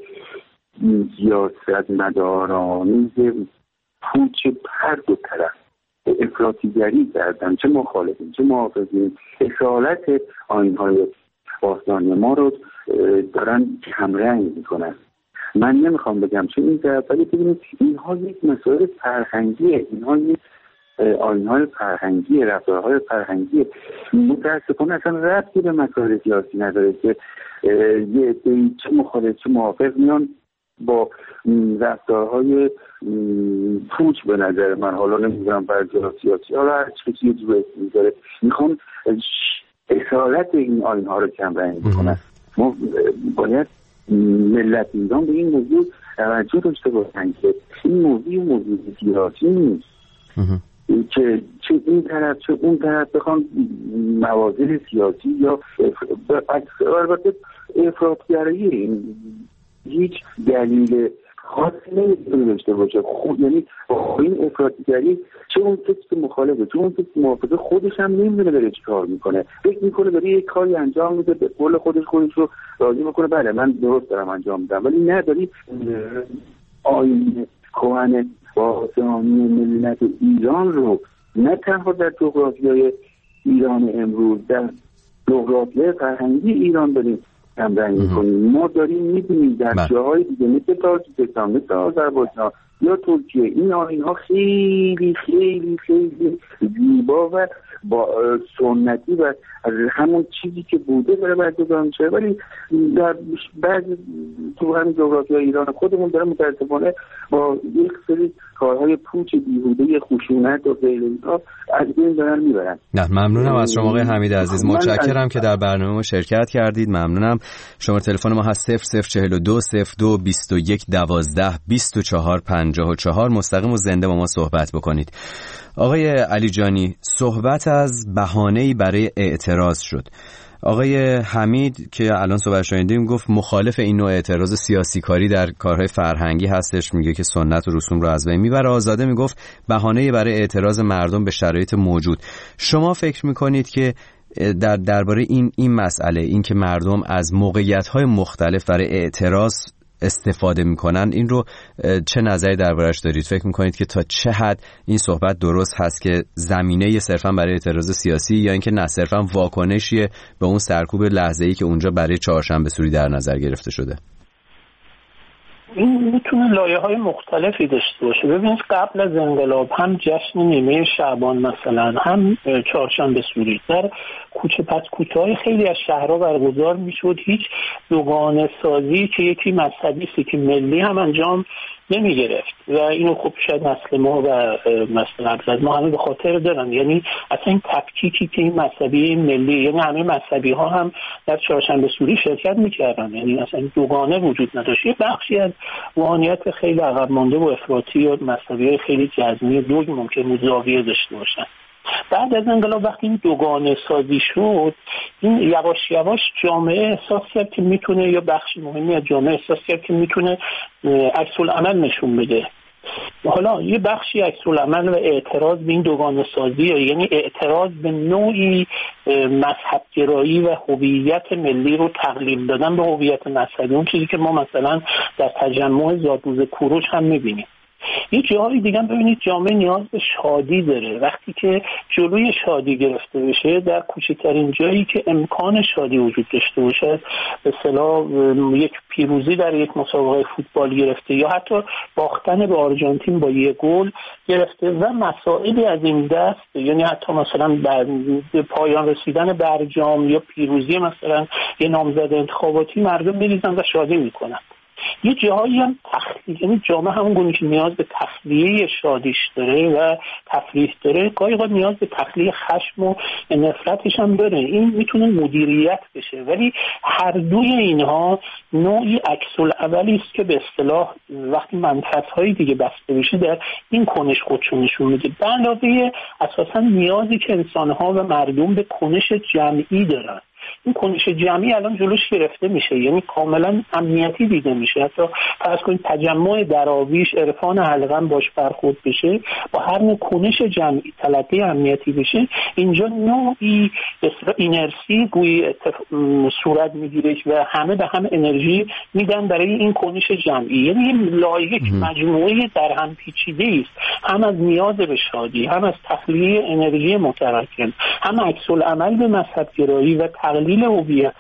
سیاست مدارانه پوچ هر دو طرف افراطیگری کردن، چه مخالفین چه محافظین، اصالت آیین‌های باستانی ما رو دارن کمرنگ میکنن. من نمیخوام بگم چه این طرف، ولی ببینید اینها یک مسائل فرهنگیه، اینها یک آیین‌های فرهنگی، رفتارهای فرهنگی. متاسفانه اصلا ربطی به مسائل سیاسی نداره که یه عده‌ای چه مخالف چه موافق میان با رفتارهای پوچ به نظر من، حالا نمیدونم برجلا سیاسی، حالا هر چیزی یه جوری میذاره، میخوان اصالت این آیین‌ها رو کمرنگ میکنن. ما باید ملت ایران به این موضوع توجه داشته باشن که این موضوع موضوع سیاسی نیست که چه این طرف چه اون طرف بخوان موازین سیاسی یا البته افراط‌گرایی هیچ دلیل خاصی نمیتونه داشته باشه. خود یعنی با این افراطیگری چه اون کسی که مخالفه چه اون کسی که موافقه خودش هم نمیدونه داره چی کار میکنه، فکر میکنه داره یک کاری انجام میده به قول خودش خودش رو راضی میکنه، بله من درست دارم انجام میدم، ولی نه داری آیین کهن باستانی ملت ایران رو نه تنها در جغرافیای ایران امروز، در جغرافیای فرهنگی ایران داریم کمرنگ میکنیم. ما داریم میبینیم در جاهای دیگه مثل تاجیکستان، مثل آذربایجان یا ترکیه این آیین‌ها خیلی خیلی خیلی زیبا و با سنتی و همون چیزی که بوده داره برگزار میشه، ولی در بعض تو همین جغرافیای ایران خودمون داره متاسفانه با یک سری کارهای پوچ بیهوده خشونت و غیره اینها از بین دارن میبرن. نه ممنونم از شما آقای حمید عزیز، متشکرم که در برنامه ما شرکت کردید. ممنونم. شماره تلفن ما هست صفر صفر چهل و دو صفر دو بیست و یک دوازده بیست و چهار پنجاه و چهار. مستقیم و زنده با ما صحبت بکنید. آقای علی جانی، صحبت از بهانه‌ای برای اعتراض شد. آقای حمید که الان صحبت شنیدیم گفت مخالف این نوع اعتراض سیاسی کاری در کارهای فرهنگی هستش، میگه که سنت و رسوم رو از بین میبره. آزاده میگفت بهانه‌ای برای اعتراض مردم به شرایط موجود. شما فکر میکنید که در درباره این این مسئله، این که مردم از موقعیت‌های مختلف برای اعتراض استفاده میکنن، این رو چه نظری دربارش دارید؟ فکر میکنید که تا چه حد این صحبت درست هست که زمینه صرفا برای اعتراض سیاسی یا اینکه نه صرفا واکنشیه به اون سرکوب لحظه‌ای که اونجا برای چهارشنبه سوری در نظر گرفته شده؟ این میتونه لایه‌های مختلفی داشته باشه. ببینید قبل از انقلاب هم جشن نیمه شعبان مثلا، هم چهارشنبه سوری در کوچه پس کوچه‌های خیلی از شهرها برگزار میشد. هیچ دوگانه سازی که یکی مذهبی است که ملی هم انجام نمی گرفت و اینو خب شاید نسل ما و مثلا از ما همه به خاطر دارن. یعنی اصلا این تفکیکی که این مذهبی ملی، یعنی همه مذهبی ها هم در چهارشنبه سوری شرکت میکردن، یعنی اصلا دوگانه وجود نداشت. یه بخشی از روحانیت خیلی عقب مانده و افراطی و مذهبی خیلی جزمی دوگ ممکن زاویه داشته باشن. بعد از انقلاب وقتی این دوگانه سازی شد، این یواش یواش جامعه احساس کرد که میتونه، یا بخش مهمی از جامعه احساس کرد که میتونه عکس العمل نشون بده. حالا یه بخشی عکس العمل و اعتراض به این دوگانه سازی، یعنی اعتراض به نوعی مذهب گرایی و هویت ملی رو تقلیل دادن به هویت مذهبی، اون چیزی که ما مثلا در تجمع زادروز کوروش هم میبینیم. یه جاهای دیگه هم ببینید جامعه نیاز به شادی داره. وقتی که جلوی شادی گرفته بشه در کوچکترین جایی که امکان شادی وجود داشته باشه، به اصطلاح یک پیروزی در یک مسابقه فوتبال گرفته یا حتی باختن به آرژانتین با یک گل گرفته و مسائلی از این دست، یعنی حتی مثلا به پایان رسیدن برجام یا پیروزی مثلا یه نامزد انتخاباتی، مردم میریزن و شادی میکنن. یه جاهایی هم تخلیه، یعنی جامعه همون گونه که نیاز به تخلیه شادیش داره و تفریح داره، گاهی اوقات نیاز به تخلیه خشم و نفرتش هم داره. این میتونه مدیریت بشه، ولی هر دوی اینها نوعی عکس العملی است که به اصطلاح وقتی منفعت‌های دیگه بسته بشه در این کنش خودشون نشون میده. به علاوه اساساً نیازی که انسان‌ها و مردم به کنش جمعی دارن، این کنش جمعی الان جلوش گرفته میشه، یعنی کاملا امنیتی دیده میشه. حتی فرض کنید تجمع دراویش، عرفان حلقم باش برخورد بشه، با هر نوع کنش جمعی تلقی امنیتی بشه، اینجا نوعی اینرسی گویی صورت میگیره و همه به هم انرژی میدن برای این کنش جمعی. یعنی این لایق مجموعه در هم پیچیده است، هم از نیاز به شادی، هم از تخلیه انرژی متراکم، هم عکس العمل به مذهب گرایی و تقلیل هویت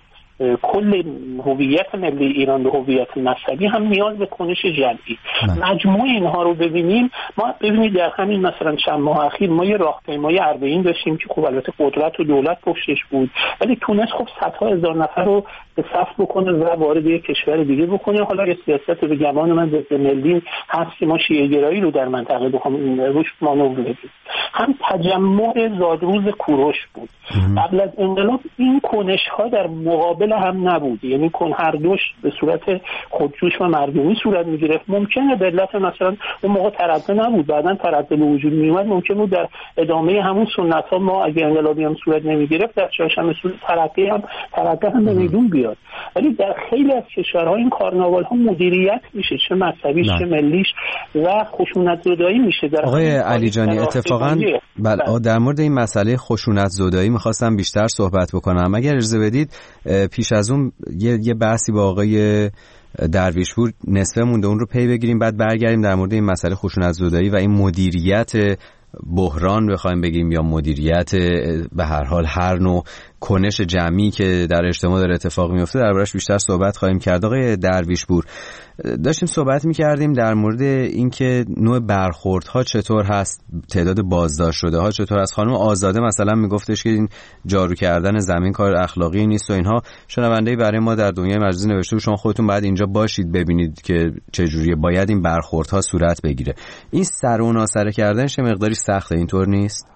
کل هویت ملی ایران به هویت مذهبی، هم نیاز به کنش جمعی. مجموع اینها رو ببینیم، ما ببینید در همین مثلا چند ماه اخیر ما یه راهپیمای اربعین داشتیم که خب البته قدرت و دولت پشتش بود، ولی تونست خب صدها هزار نفر رو به صف بکنه و وارد یک کشور دیگه بکنه. حالا یه سیاست به گمان من ضد ملی هست که ما شیعه گرایی رو در منطقه بخوام روش مانور بدیم. هم تجمع زادروز کوروش بود. قبل از انقلاب این کنش ها در مقابل هم نبود، یعنی کن هر دوش به صورت خودجوش و مردمی صورت میگرفت. ممکنه به علت مثلا اون موقع ترقه نبود، بعدن ترقه به وجود میومد، ممکن بود در ادامه همون سنت ها ما اگه انقلابی هم صورت نمیگرفت در چهارشنبه سوری ترقه هم ترقه هم به میدون بیاد. ولی در خیلی از کشورها این کارناوال ها مدیریت میشه، چه مذهبیش چه ملیش، و خشونت زدایی میشه. در آقای علیجانی اتفاقا بله در مورد این مسئله خشونت زدایی میخواستم بیشتر صحبت بکنم، اگر اجازه بدید. پیش از اون یه, یه بحثی با آقای درویشپور نصفه مونده، اون رو پی بگیریم، بعد برگردیم در مورد این مسئله خشونت زدایی و این مدیریت بحران بخوایم بگیم یا مدیریت به هر حال هر نوع کنش جمعی که در اجتماع داره اتفاق میفته دربارش بیشتر صحبت خواهیم کرد. آقای درویشپور، داشتیم صحبت میکردیم در مورد اینکه نوع برخوردها چطور هست، تعداد بازداشت شده ها چطور است. خانم آزاده مثلا میگفتش که این جارو کردن زمین کار اخلاقی نیست و اینها. شنونده‌ای برای ما در دنیای مجازی نوشته بود شما خودتون باید اینجا باشید ببینید که چجوریه باید این برخوردها صورت بگیره. این سر و ناسره کردنش مقداری سخته، اینطور نیست؟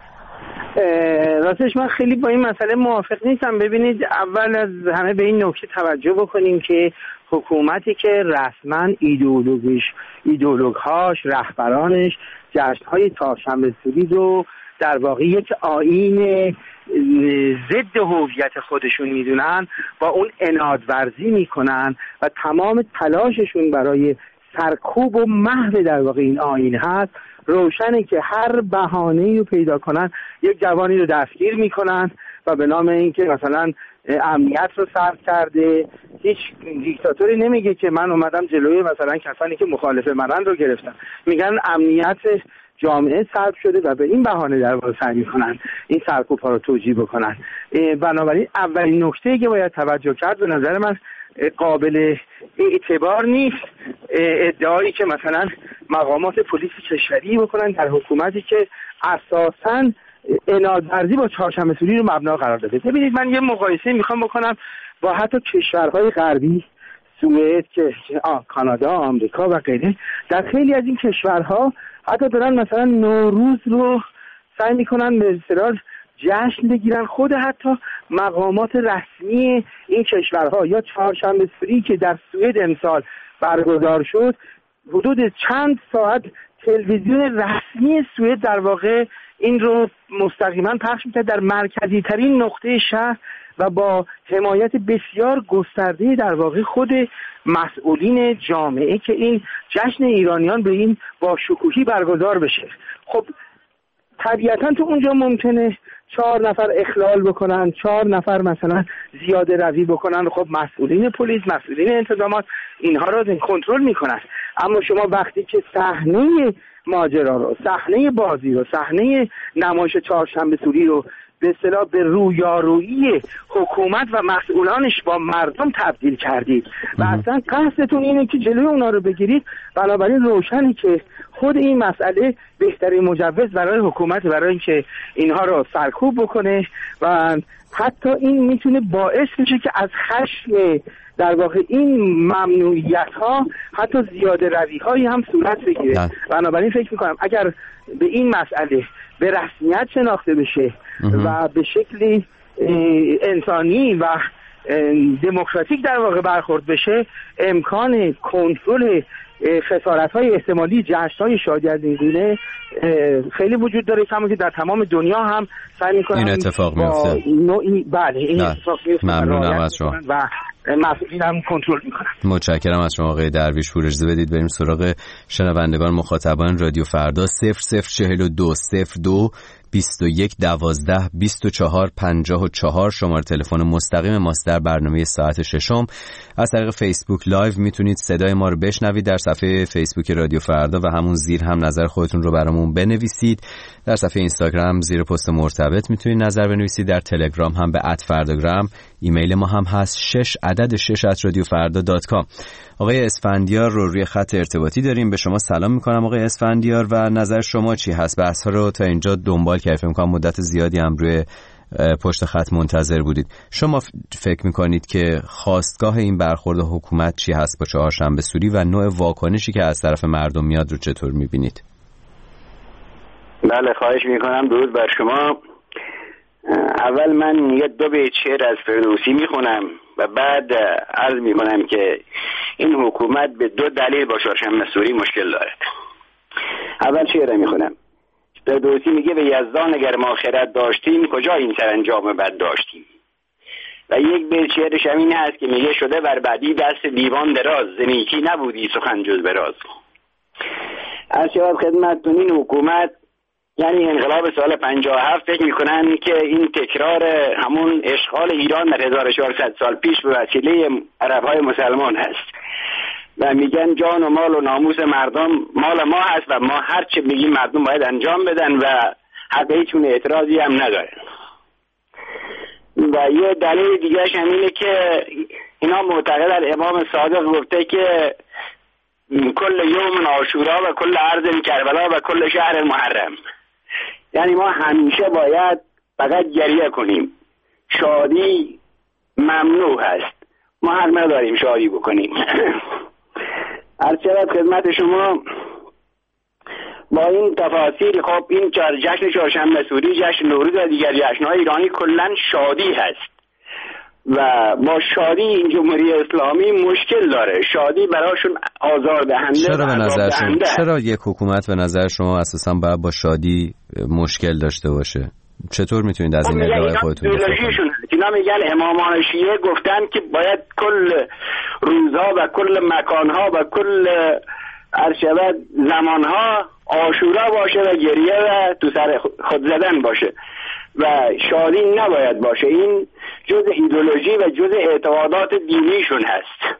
راستش من خیلی با این مسئله موافق نیستم. ببینید، اول از همه به این نکته توجه بکنیم که حکومتی که رسما ایدئولوژیش ایدئولوژهاش رهبرانش جشن‌های چهارشنبه سوری رو در واقع یک آیین ضد هویت خودشون میدونن، با اون عنادورزی میکنن و تمام تلاششون برای سرکوب و محو در واقع این آیین هست. روشنه که هر بهانه‌ای رو پیدا کنن یک جوانی رو دستگیر میکنن و به نام اینکه مثلا امنیت رو سلب کرده. هیچ دیکتاتوری نمیگه که من اومدم جلوی مثلا کسانی که مخالف منن رو گرفتم، میگن امنیت جامعه سلب شده و به این بهانه در واقع سعی میکنن این سرکوب‌ها رو توجیه بکنن. بنابراین اولین نکته‌ای که باید توجه کرد به نظر من قابل اعتبار نیست ادعایی که مثلا مقامات پلیس کشوری بکنن در حکومتی که اساساً عنادورزی با چهارشنبه سوری رو مبنا قرار داده. ببینید، من یه مقایسه میخوام بکنم با حتی کشورهای غربی، سوئد که کانادا، آمریکا و غیره. در خیلی از این کشورها حتی دارن مثلا نوروز رو سعی میکنن به اصطلاح جشن بگیرن. خود حتی مقامات رسمی این کشورها یا چهارشنبه سوری که در سوئد امسال برگزار شد، حدود چند ساعت تلویزیون رسمی سوئد در واقع این رو مستقیما پخش می‌کرد در مرکزی ترین نقطه شهر و با حمایت بسیار گسترده در واقع خود مسئولین جامعه که این جشن ایرانیان به این با شکوهی برگزار بشه. خب طبیعتا تو اونجا ممکنه چهار نفر اخلال بکنن، چهار نفر مثلا زیاده روی بکنن. خب مسئولین پلیس، مسئولین انتظامات اینها رو کنترل میکنن. اما شما وقتی که صحنه ماجرا رو، صحنه بازی رو، صحنه نمایش چهارشنبه سوری رو به اصطلاح به رویارویی حکومت و مسئولانش با مردم تبدیل کردید و اصلا قصدتون اینه که جلوی اونا رو بگیرید، بنابراین روشنه که خود این مسئله بهترین مجوز برای حکومت برای اینکه اینها رو سرکوب بکنه و حتی این میتونه باعث بشه که از خشم در واقع این ممنوعیت ها حتی زیاده روی هایی هم صورت بگیره. بنابراین فکر میکنم اگر به این مسئله به رسمیت شناخته بشه و به شکلی انسانی و دموکراتیک در واقع برخورد بشه، امکان کنترل خسارت‌های احتمالی جشن‌های شادی از این گونه خیلی وجود داره، کما که در تمام دنیا هم سعی می‌کنن این اتفاق میفته. نوعی بله این اتفاق میفته. ممنونم از شما و مسئولین هم کنترل می‌کنن. متشکرم از شما آقای درویش پور. اجازه بدید بریم سراغ شنوندگان مخاطبان رادیو فردا. صفر صفر چهل و دو صفر دو بیست و یک دوازده بیست و چهار پنجاه و چهار شماره تلفن مستقیم ماست در برنامه ساعت ششم. از طریق فیسبوک لایو میتونید صدای ما رو بشنوید در صفحه فیسبوک رادیو فردا و همون زیر هم نظر خودتون رو برامون بنویسید. در صفحه اینستاگرام زیر پست مرتبط میتونید نظر بنویسید. در تلگرام هم به ات فرداگرام. ایمیل ما هم هست شش عدد شش ات رادیو فردا دات کام. آقای اسفندیار رو روی خط ارتباطی داریم. به شما سلام میکنم آقای اسفندیار و نظر شما چی هست؟ بحث ها رو تا اینجا دنبال کردم، فکر میکنم مدت زیادی هم روی پشت خط منتظر بودید. شما فکر میکنید که خواستگاه این برخورد حکومت چی هست با چهارشنبه سوری و نوع واکنشی که از طرف مردم میاد رو چطور میبینید؟ بله خواهش میکنم. درود بر شما. اول من یه دو بیت شعر از فردوسی میخونم و بعد عرض میکنم که این حکومت به دو دلیل با چهارشنبه سوری مشکل دارد. اول شعر میخونم. فردوسی میگه به یزدان اگر ما خرد داشتیم کجا این سرانجام بد داشتیم. و یک بیت شعرش همین هست که میگه شده بر بعدی دست دیوان دراز ز نیکی نبودی سخن جز به راز. از شباب خدمتتون این حکومت یعنی انقلاب سال پنجاه و هفت فکر میکنن که این تکرار همون اشغال ایران در هزار و چهارصد سال پیش به وسیله عربهای مسلمان هست و میگن جان و مال و ناموس مردم مال ما هست و ما هر چه بگیم مردم باید انجام بدن و حق هیچون اعتراضی هم نداره. و یه دلیل دیگرش هم اینه که اینا معتقدن امام صادق گفته که کل یوم عاشورا و کل ارض کربلا و کل شهر محرم. یعنی ما همیشه باید فقط گریه کنیم، شادی ممنوع هست، ما حق نداریم شادی بکنیم. عرض شود خدمت شما با این تفاصیل خب این جشن چهارشنبه سوری، جشن نوروز و دیگر جشن‌های ایرانی کلاً شادی هست و با شادی این جمهوری اسلامی مشکل داره. شادی براشون آزاردهنده. چرا به نظر شما چرا یک حکومت به نظر شما اساساً باید با شادی مشکل داشته باشه؟ چطور میتونید از این ادعای خودتون دفاع کنید؟ اینا میگن امامان شیعه گفتن که باید کل روزها و کل مکانها و کل ارشبت زمانها عاشورا باشه و گریه و تو سر خود زدن باشه و شادی نباید باشه. این جز ایدئولوژی و جز اعتقادات دینیشون هست.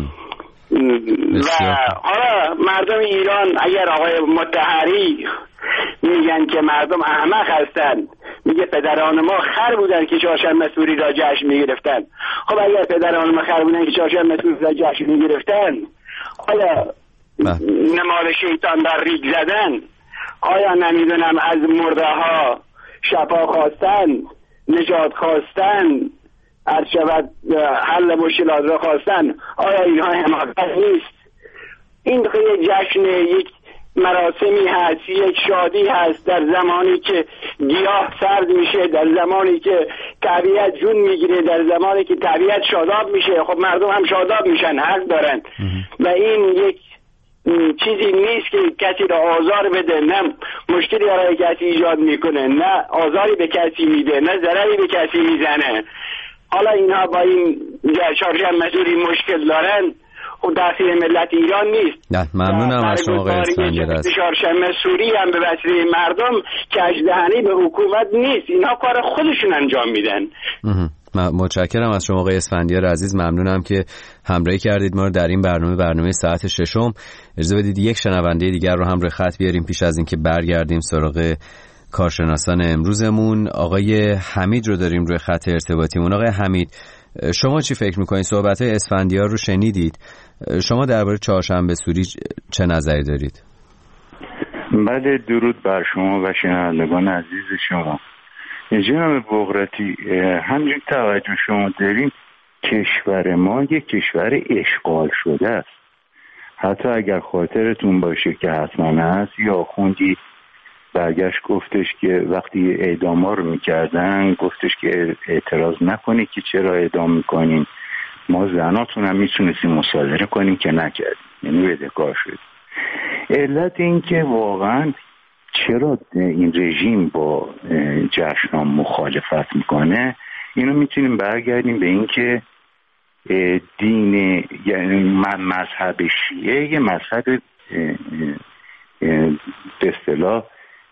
و حالا مردم ایران اگر آقای مطهری میگن که مردم احمق هستند، میگه پدران ما خر بودن که چهارشنبه سوری را جشن میگرفتن. خب اگر پدران ما خر بودن که چهارشنبه سوری را جشن میگرفتن، آیا نماد شیطان در ریگ زدن؟ آیا نمیدونم از مرده ها شفا خواستن، نجات خواستن، هر شود حل مشکلات را خواستن؟ آیا اینها حماقت نیست؟ این خیلی جشن یک مراسمی هست، یک شادی هست در زمانی که گیاه سرد میشه، در زمانی که طبیعت جون میگیره، در زمانی که طبیعت شاداب میشه. خب مردم هم شاداب میشن، حق دارن. و این یک چیزی نیست که کسی را آزار بده، نه مشکلی برای کسی ایجاد میکنه، نه آزاری به کسی میده، نه ضرری به کسی میزنه. حالا اینها با این چهارشنبه سوری مشکل دارن، خب تقصیر ملت ایران نیست. نه ممنونم از شما آقای اسفندیار. چهارشنبه سوری هم به وسیله مردم کجدهنی به حکومت نیست، اینها کار خودشون انجام میدن. متشکرم از شما آقای اسفندیار عزیز. ممنونم که همراهی کردید ما رو در این برنامه برنامه ساعت ششم. اجازه بدید یک شنونده دیگر رو هم روی خط بیاریم پیش از اینکه برگردیم سراغ کارشناسان امروزمون. آقای حمید رو داریم روی خط ارتباطیمون. آقای حمید، شما چی فکر میکنید؟ صحبت‌های اسفندیار رو شنیدید، شما درباره چهارشنبه سوری چه نظری دارید؟ بله، درود بر شما و شنوندگان عزیز شما. جناب بغراتی، همچنین توجه شما داریم کشور ما یک کشور اشغال شده است. حتی اگر خاطرتون باشه که حتما هست، یا خوندی برگشت گفتش که وقتی اعداما رو میکردن گفتش که اعتراض نکنید که چرا اعدام میکنین، ما زناتون هم میتونستیم مصادره کنیم که نکردیم، یعنی بدهکار شد. علت این که واقعا چرا این رژیم با جشن‌ها مخالفت میکنه، اینو میتونیم برگردیم به این که دین، یعنی مذهب شیعه یه مذهب به اصطلاح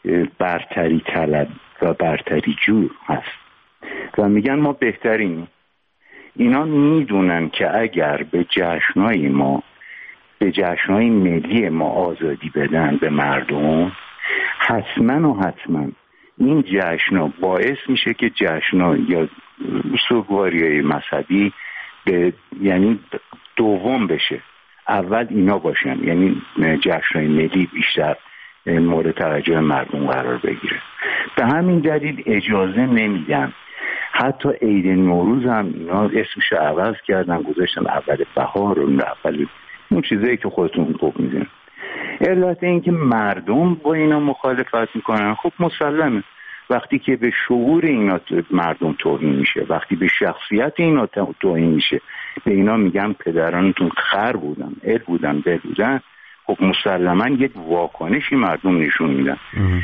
برتری طلب و برتری جور هست و میگن ما بهترین. اینا میدونن که اگر به جشنهای ما به جشنهای ملی ما آزادی بدن به مردم، حتما و حتما این جشنها باعث میشه که جشنها یا سوگواری‌های مذهبی به یعنی دوم بشه، اول اینا باشن، یعنی جشنهای ملی بیشتر مورد توجه مردم قرار بگیره. به همین دلیل اجازه نمیدن. حتی عید نوروز هم اینا اسمش عوض کردن، گذاشتن اول بهار و اول اون چیزایی که خودتون خوب میدونن. علت این که مردم با اینا مخالفت میکنن، خب مسلمه وقتی که به شعور اینا مردم توهین میشه، وقتی به شخصیت اینا توهین میشه، به اینا میگن پدرانتون خر بودن، ال بودن، بل بودن، خب مسلما یک واکنشی مردم نشون میدن.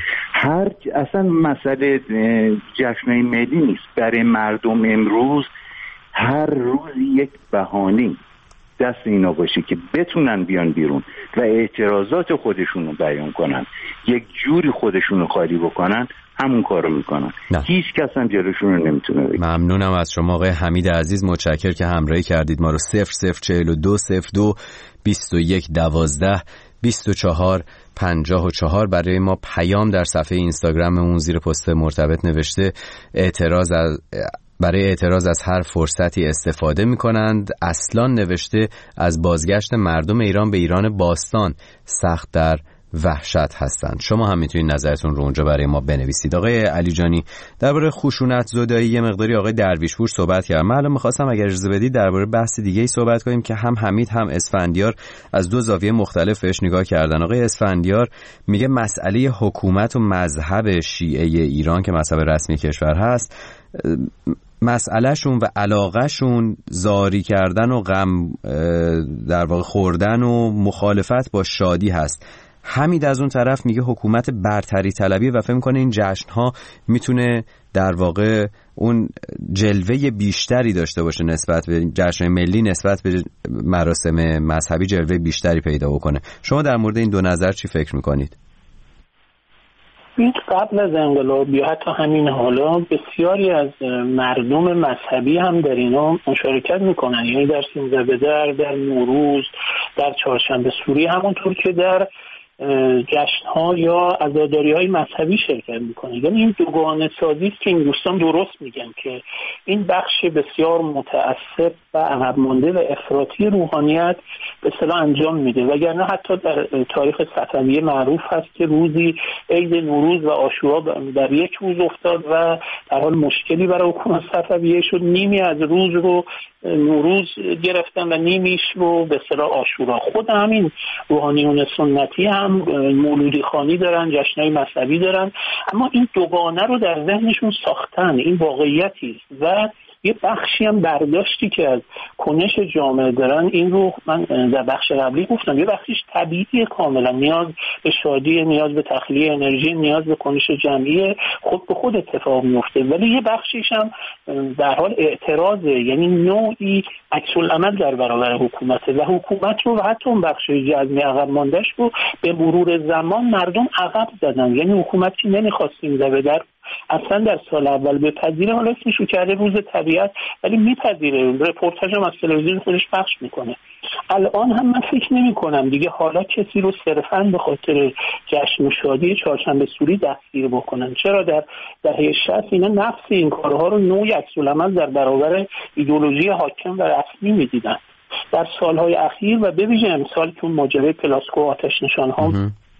هر اصلا مسئله جشنهای ملی نیست، برای مردم امروز هر روز یک بهانه دست اینا باشه که بتونن بیان بیرون و اعتراضات خودشون رو بیان کنن، یک جوری خودشون رو خالی بکنن، همون کارو میکنن. نه. هیچ کس هم جلوشون رو نمیتونه بگیره. ممنونم از شما آقای حمید عزیز، متشکرم که همراهی کردید ما رو. صفر صفر چهل و دو صفر دو بیست و یک دوازده بیست و چهار پنجاه و چهار برای ما پیام در صفحه اینستاگراممون زیر پست مرتبط نوشته اعتراض از برای اعتراض از هر فرصتی استفاده می کنند. اصلا نوشته از بازگشت مردم ایران به ایران باستان سخت در وحشت هستند. شما هم میتونید نظرتون رو اونجا برای ما بنویسید. آقای علی جانی، درباره خشونت زدایی یه مقداری آقای درویشپور صحبت کرد. من الان می‌خواستم اگر اجازه بدید درباره بحث دیگه‌ای صحبت کنیم که هم حمید هم اسفندیار از دو زاویه مختلف بهش نگاه کردن. آقای اسفندیار میگه مسئله حکومت و مذهب شیعه ایران که مذهب رسمی کشور هست، مسئلهشون و علاقهشون زاری کردن و غم در واقع خوردن و مخالفت با شادی هست. حمید از اون طرف میگه حکومت برتری طلبی و فکر میکنه این جشن‌ها میتونه در واقع اون جلوه بیشتری داشته باشه نسبت به جشن ملی، نسبت به مراسم مذهبی جلوه بیشتری پیدا بکنه. شما در مورد این دو نظر چی فکر میکنید؟ این قبل از انقلاب یا حتی همین حالا بسیاری از مردم مذهبی هم در اینا مشارکت میکنن، یعنی در سیزده بدر، در نوروز، در چهارشنبه سوری، همونطور که در جشن‌ها یا عزاداری‌های مذهبی شرکت میکنه. یعنی این دوگانه سازی است که این دوستان درست میگن که این بخش بسیار متعصب و عقب مانده و افراطی روحانیت به اصطلاح انجام میده، وگرنه حتی در تاریخ صفویه معروف هست که روزی عید نوروز و عاشورا در یک روز افتاد و در حال مشکلی برای حکومت صفویه شد. نیمی از روز رو نوروز گرفتن و نیمیش رو به اصطلاح عاشورا. خود همین روحانیون سنتی هم مولودی خوانی دارن، جشن‌های مذهبی دارن، اما این دوگانه رو در ذهنشون ساختن. این واقعیتی است و یه بخشی هم برداشتی که از کنش جامعه دارن، این رو من در بخش قبلی گفتم، یه بخشیش طبیعیه، کاملا نیاز به شادی، نیاز به تخلیه انرژی، نیاز به کنش جمعی خود به خود اتفاق میفته، ولی یه بخشیش هم در حال اعتراضه، یعنی نوعی عکس العمل در برابر حکومت و حکومت رو و حتی اون بخش جزمی عقب مانده‌اش رو به مرور زمان مردم عقب زدن. یعنی حکومتی نمیخواست این در اصلا در سال اول بپذیره، حالا اسمشو کرده روز طبیعت، ولی میپذیره، رپورتاژ هم از تلویزیون خودش پخش میکنه. الان هم من فکر نمی کنم دیگه حالا کسی رو صرفاً به خاطر جشن و شادی چهارشنبه سوری دستگیر بکنن. چرا در دهه شصت اینا نفس این کارها رو نوعی عکس‌العمل در برابر ایدئولوژی حاکم و رسمی میدیدن. در سالهای اخیر و به ویژه امسال که اون ماجرای پلاسکو آتش نشان ها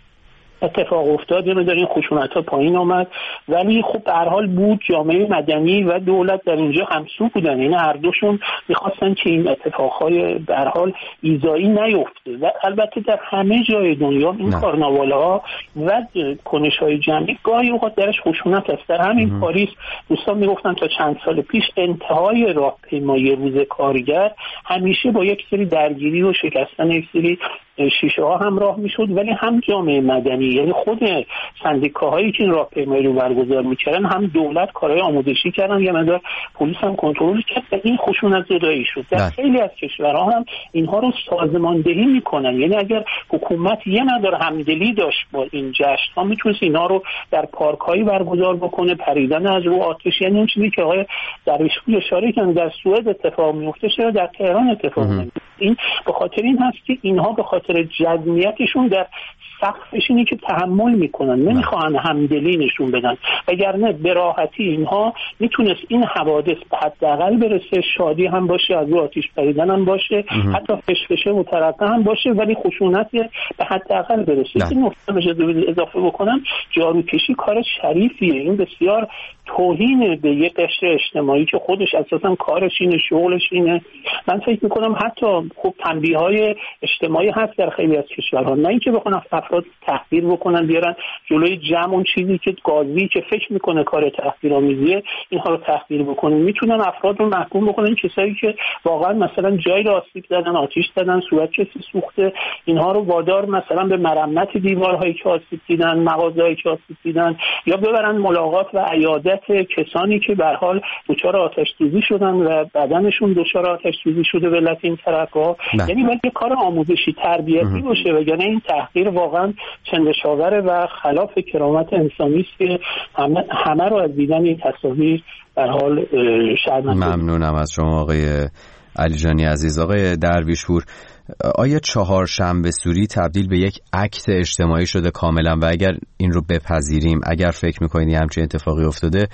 اتفاق افتاد، یعنی دارین خشونت‌ها پایین آمد، ولی خب به هر حال بود جامعه مدنی و دولت در اینجا همسو بودن، یعنی هر دوشون می‌خواستن که این اتفاقهای به هر حال ایذایی نیفته. و البته در همه جای دنیا این کارناوال‌ها و کنش‌های جمعی گاهی اوقات درش خشونت است. در همین ام. پاریس دوستان میگفتن تا چند سال پیش انتهای راهپیمایی روز کارگر همیشه با یک سری درگیری و شکستن یک سری شیشه ها همراه میشد، ولی هم جامعه مدنی، یعنی خود سندیکاهایی که این راهپیمایی رو برگزار میکردن، هم دولت کارهای آموزشی کردن، یه مقدار پلیس هم کنترل کرد و این خشونت زدایی شد. در خیلی از کشورها هم اینها رو سازماندهی میکنن، یعنی اگر حکومت یه مقدار همدلی داشت با این جشن ها میتونست اینا رو در پارک هایی برگزار بکنه، پریدن از رو آتش، یعنی اون چیزی که آقای درویشپور اشاره کردن در سوئد اتفاق میفته چرا در تهران اتفاق نمیفته؟ این به خاطر این هست که اینها به خاطر جذمیتشون در سقفش اینه که تحمل میکنن، نمیخوان همدلی نشون بدن، وگرنه به راحتی اینها میتونست این حوادث به حداقل برسه، شادی هم باشه، از رو آتش پریدن هم باشه، حتی فشفشه و ترقه هم باشه، ولی خشونت به حداقل برسه. این نکته بشه اضافه بکنم، جاروکشی کار شریفیه، این بسیار توهین به یک قشر اجتماعی که خودش اساسا کارش اینه، شغلش اینه. من فکر میکنم حتی خب تنبیه‌های اجتماعی هست در خیلی از کشورها، نه اینکه بخونن افراد تحقیر بکنن، بیارن جلوی جمع اون چیزی که قاضی که فکر میکنه کار تحقیرآمیزیه اینها رو تحقیر بکنن، میتونن افراد رو محکوم بکنن، کسایی که واقعا مثلا جایی رو آسیب زدن، آتش زدن، صورت کسی سوخته، اینها رو وادار مثلا به مرمت دیوارهایی که آسیب دیدن، مغازه‌هایی که آسیب دیدن، یا ببرن ملاقات و عیادت کسانی که به هر حال دچار آتش سوزی شدن و بدنشون دچار آتش سوزی شده به علت این ترقه‌ها. یعنی باید یه کار آموزشی تربیتی باشه، وگرنه این تحقیر واقعا چندشاوره و خلاف کرامت انسانی است که همه, همه رو از دیدن این تصاویر به هر حال شرمنده. ممنونم از شما آقای علیجانی عزیز. آقای درویشپور، آیا چهارشنبه سوری تبدیل به یک عکت اجتماعی شده کاملا و اگر این رو بپذیریم، اگر فکر میکنید همچین اتفاقی افتاده،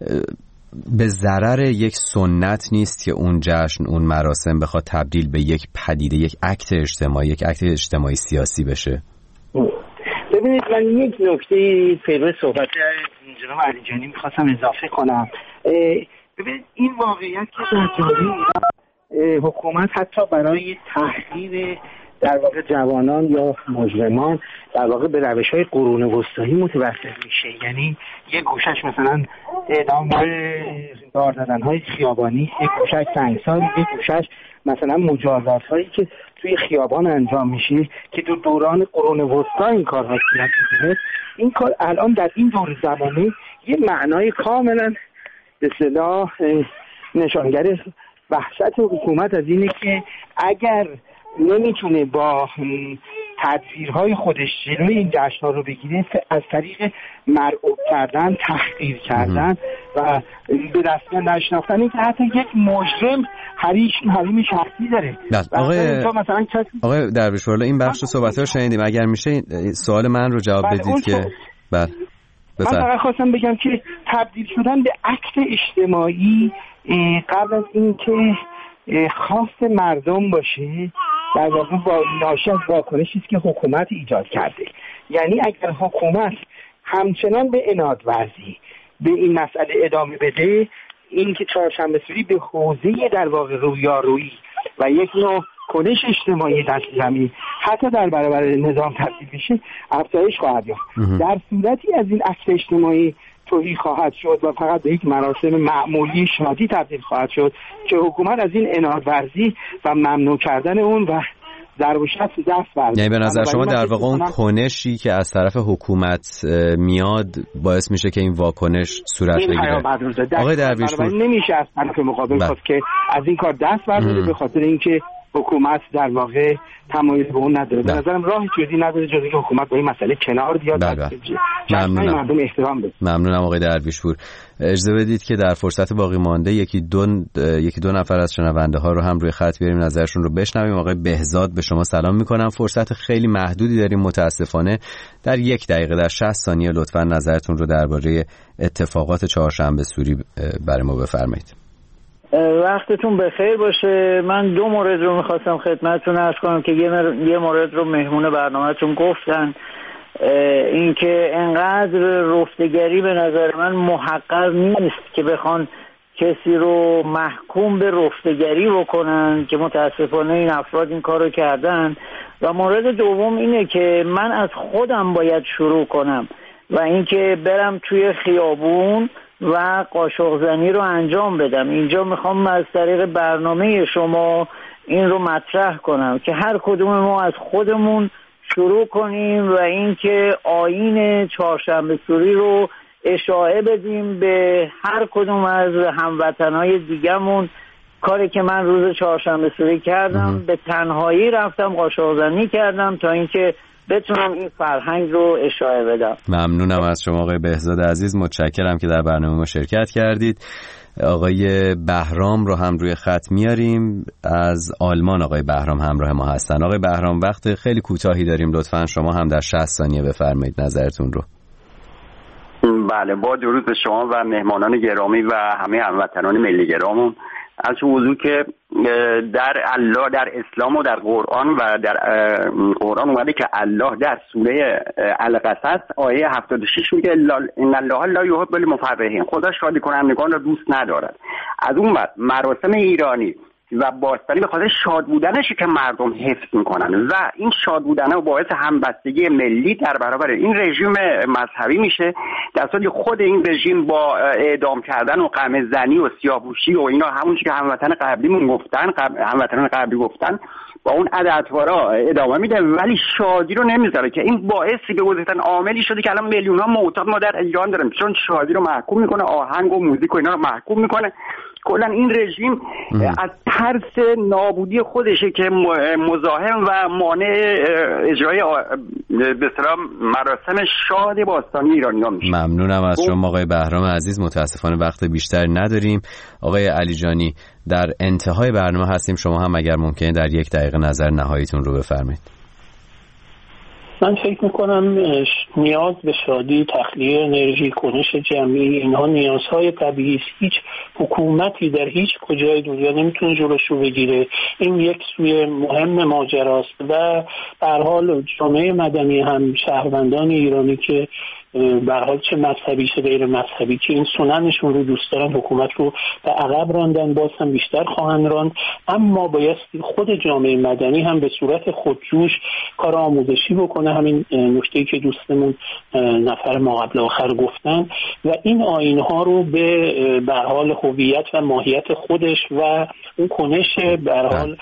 به ضرر یک سنت نیست که اون جشن، اون مراسم بخواد تبدیل به یک پدیده، یک عکت اجتماعی، یک عکت اجتماعی سیاسی بشه؟ ببینید من یک نکته پیرو صحبت جناب علیجانی میخواستم اضافه کنم. ببینید این واقعیت که در جامعه حکومت حتی برای تحقیر در واقع جوانان یا مجرمان در واقع به روش‌های قرون وسطایی متوسل میشه، یعنی یک گوشش مثلا اعدام دار زدن‌های خیابانی، یک گوشش سنگسار، یک گوشش مثلا مجازات‌هایی که توی خیابان انجام میشه که تو دوران قرون وسطا این کارها صورت می‌گیره. این کار الان در این دور زمانی یه معنای کاملا به اصطلاح نشانگر وحشت حکومت از اینه که اگر نمیتونه با تدبیرهای خودش جلوی این جشن‌ها رو بگیره، از طریق مرعوب کردن، تحقیر کردن و به رسمیت نشناختن این که حتی یک مجرم حریش حریم شخصی داره. آقای مثلا کسی... آقای درویشپور، این بخش صحبت‌ها رو شنیدیم، اگر میشه سوال من رو جواب بدید که بله من فقط خواستم بگم که تبدیل شدن به عکس اجتماعی قبل از این که خواست مردم باشه در واقع با ناشی از واکنشی است که حکومت ایجاد کرده. یعنی اگر حکومت همچنان به عناد ورزی به این مسئله ادامه بده، این که چهارشنبه سوری به حوزه در واقع رویارویی و یک نوع کنش اجتماعی دست جمعی حتی در برابر نظام تبدیل بشه، افزایش خواهد یافت. در صورتی از این عکس اجتماعی توهی خواهد شد و فقط به یک مراسم معمولی شادی تبدیل خواهد شد که حکومت از این عناد ورزی و ممنوع کردن اون و ضرب و شتم دست برداره. یعنی به نظر شما در واقع اون کنشی که از طرف حکومت میاد باعث میشه که این واکنش صورت بگیره؟ آقای درویشپور، نمیشه از طرف مقابل خواست که از این کار دست برداره به خاطر اینکه حکومت در واقع تمایل به اون نداره. به نظرم راه جدی نداره جز اینکه حکومت با این مسئله کنار بیاد. ممنونم. مردم احترام بده. ممنونم آقای درویشپور. اجازه بدید که در فرصت باقی مانده یکی دو یکی دو نفر از شنونده ها رو هم روی خط بیاریم، نظرشون رو بشنویم. آقای بهزاد به شما سلام میکنم. فرصت خیلی محدودی داریم متاسفانه. در یک دقیقه در شصت ثانیه لطفاً نظرتون رو درباره اتفاقات چهارشنبه سوری برای ما بفرمایید. وقتتون بخیر باشه. من دو مورد رو میخواستم خدمتتون عرض کنم که یه مورد رو مهمون برنامه‌تون گفتن، اینکه انقدر رفتگری به نظر من محقق نیست که بخوان کسی رو محکوم به رفتگری بکنن که متاسفانه این افراد این کار رو کردن. و مورد دوم اینه که من از خودم باید شروع کنم و اینکه برم توی خیابون و قاشق زنی رو انجام بدم. اینجا میخوام از طریق برنامه شما این رو مطرح کنم که هر کدوم ما از خودمون شروع کنیم و اینکه آیین چهارشنبه سوری رو اشاعه بدیم به هر کدوم از هموطنهای دیگمون. کاری که من روز چهارشنبه سوری کردم، به تنهایی رفتم قاشق زنی کردم تا اینکه بتونم این فرهنگ رو اشاعه بدم. ممنونم از شما آقای بهزاد عزیز، متشکرم که در برنامه ما شرکت کردید. آقای بهرام رو هم روی خط میاریم از آلمان. آقای بهرام همراه ما هستن. آقای بهرام وقت خیلی کوتاهی داریم، لطفاً شما هم در شصت ثانیه بفرمایید نظرتون رو. بله، با درود به شما و مهمانان گرامی و همه هموطنان ملی گرامون. از موضوع که در الله در اسلام و در قرآن و در قرآن اومده که الله در سوره القصص آیه هفتاد و شش میگه ان الله لا یحب المفرحین، خدا شادی کنندگان را دوست ندارد. از اون بعد مراسم ایرانی و باستانی به خاطر شاد بودنشه که مردم حفظ میکنن و این شاد بودنه باعث همبستگی ملی در برابر این رژیم مذهبی میشه، در صورتی خود این رژیم با اعدام کردن و قمع زنی و سیاه‌پوشی و اینا همون چیزی که هموطن قبلیمون گفتن هموطنان قبلی گفتن با اون عددوارا ادامه میده، ولی شادی رو نمیذاره که این باعثی به وجودن عاملی شده که الان میلیون ها معتاد ما در ایران داریم، چون شادی رو محکوم میکنه، آهنگ و موزیک و اینا رو محکوم میکنه. کلا این رژیم از ترس نابودی خودشه که مزاحم و مانع اجرای به اصطلاح مراسم شاد باستانی ایرانی‌ها میشه. ممنونم از شما آقای بهرام عزیز، متاسفانه وقت بیشتر نداریم. آقای علی جانی در انتهای برنامه هستیم، شما هم اگر ممکنه در یک دقیقه نظر نهاییتون رو بفرمایید. من فکر میکنم نیاز به شادی، تخلیه انرژی، کنش جمعی، اینها نیازهای طبیعی است. هیچ حکومتی در هیچ کجای دنیا نمیتونه جلوش رو بگیره. این یک سوی مهم ماجراست و به هر حال جامعه مدنی هم شهروندان ایرانی که به هر حال چه مذهبی چه غیر مذهبی که این سننشون رو دوست دارن، حکومت رو به عقب راندن، باز هم بیشتر خواهند راند. اما بایستی خود جامعه مدنی هم به صورت خودجوش کار آموزشی بکنه، همین نکته‌ای که دوستمون نفر ما قبل آخر گفتن، و این آیین‌ها رو به به هر حال هویت و ماهیت خودش و اون کنش به هر حال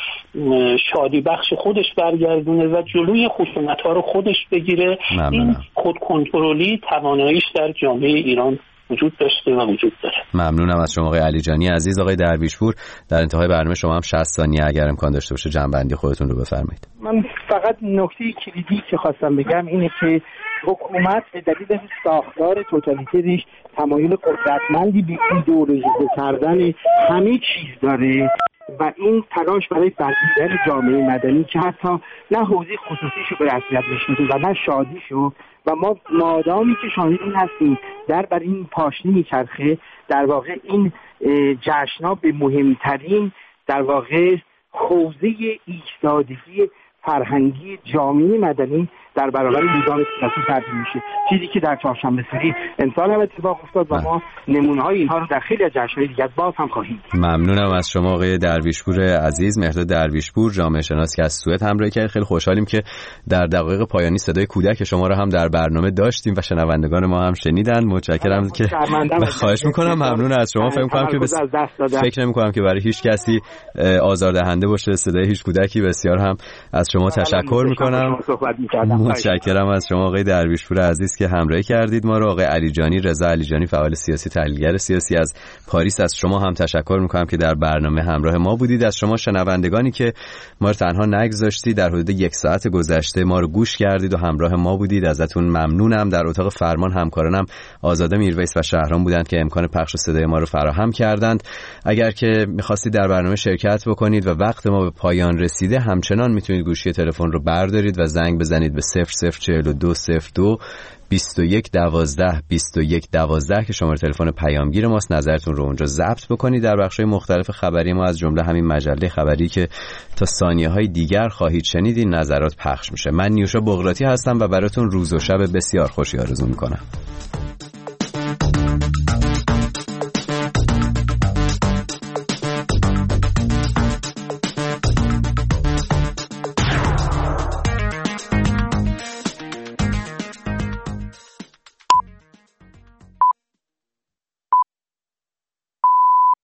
شادی بخش خودش برگردونه و جلوی خشونت‌ها رو خودش بگیره. ممنونم. این خود کنترلی تواناییش در جامعه ایران وجود داشته و وجود داره. ممنونم از شما آقای علی جانی عزیز. آقای درویشپور در انتهای برنامه شما هم شصت ثانیه اگر امکان داشته باشه جمع‌بندی خودتون رو بفرمایید. من فقط نکته کلیدی که خواستم بگم اینه که حکومت به دلیل ساختار توتالیتریش تمایل قدرتمندی به ایدئولوژیزه کردن همه چیز داره و این تلاش برای بلعیدن جامعه مدنی که حتی نه حوزه خصوصیشو به رسمیت بشناسه و نه شادیشو، و ما مادامی که شاهد این هستیم در بر این پاشنه میچرخه، در واقع این جشن‌ها به مهمترین در واقع حوزه ایستادگی فرهنگی جامعه مدنی در برابر نظام سیاسی تبدیل میشه، چیزی که در چهارشنبه سوری امسال هم اتفاق افتاد و ما نمونه‌های اینها رو در خیلی از جشن‌های دیگه باز هم خواهیم. ممنونم از شما آقای درویشپور عزیز، مهرداد درویشپور، جامعه شناس که از سوئد همراهی کرد. خیلی خوشحالیم که در دقایق پایانی صدای کودک شما رو هم در برنامه داشتیم و شنوندگان ما هم شنیدن. متشکرم که خواهش می‌کنم. ممنون از شما. فکر می‌کنم که بس... فکر نمی‌کنم که برای هیچ کسی آزاردهنده باشه صدای هیچ کودکی. بسیار هم از شما تشکر می‌کنم. متشکرم از شما آقای درویشپور عزیز که همراهی کردید ما رو. آقای علیجانی، رضا علیجانی، فعال سیاسی، تحلیلگر سیاسی از پاریس، از شما هم تشکر میکنم که در برنامه همراه ما بودید. از شما شنوندگانی که ما رو تنها نگذاشتید، در حدود یک ساعت گذشته ما رو گوش کردید و همراه ما بودید، ازتون ممنونم. در اتاق فرمان همکارانم آزاده میرویس و شهرام بودند که امکان پخش صدای ما رو فراهم کردند. اگر که می‌خواستید در برنامه شرکت بکنید و وقت ما به پایان رسیده، همچنان میتونید گوشی تلفن رو بردارید و زنگ بزنید به صفر صفر چهل و دو صفر دو بیست و یک دوازده بیست و یک دوازده که شماره تلفن پیامگیر ماست. نظرتون رو اونجا ضبط بکنید. در بخش‌های مختلف خبری ما از جمله همین مجله خبری که تا ثانیه‌های دیگر خواهید شنید این نظرات پخش میشه. من نیوشا بغراتی هستم و براتون روز و شب بسیار خوشی آرزو میکنم.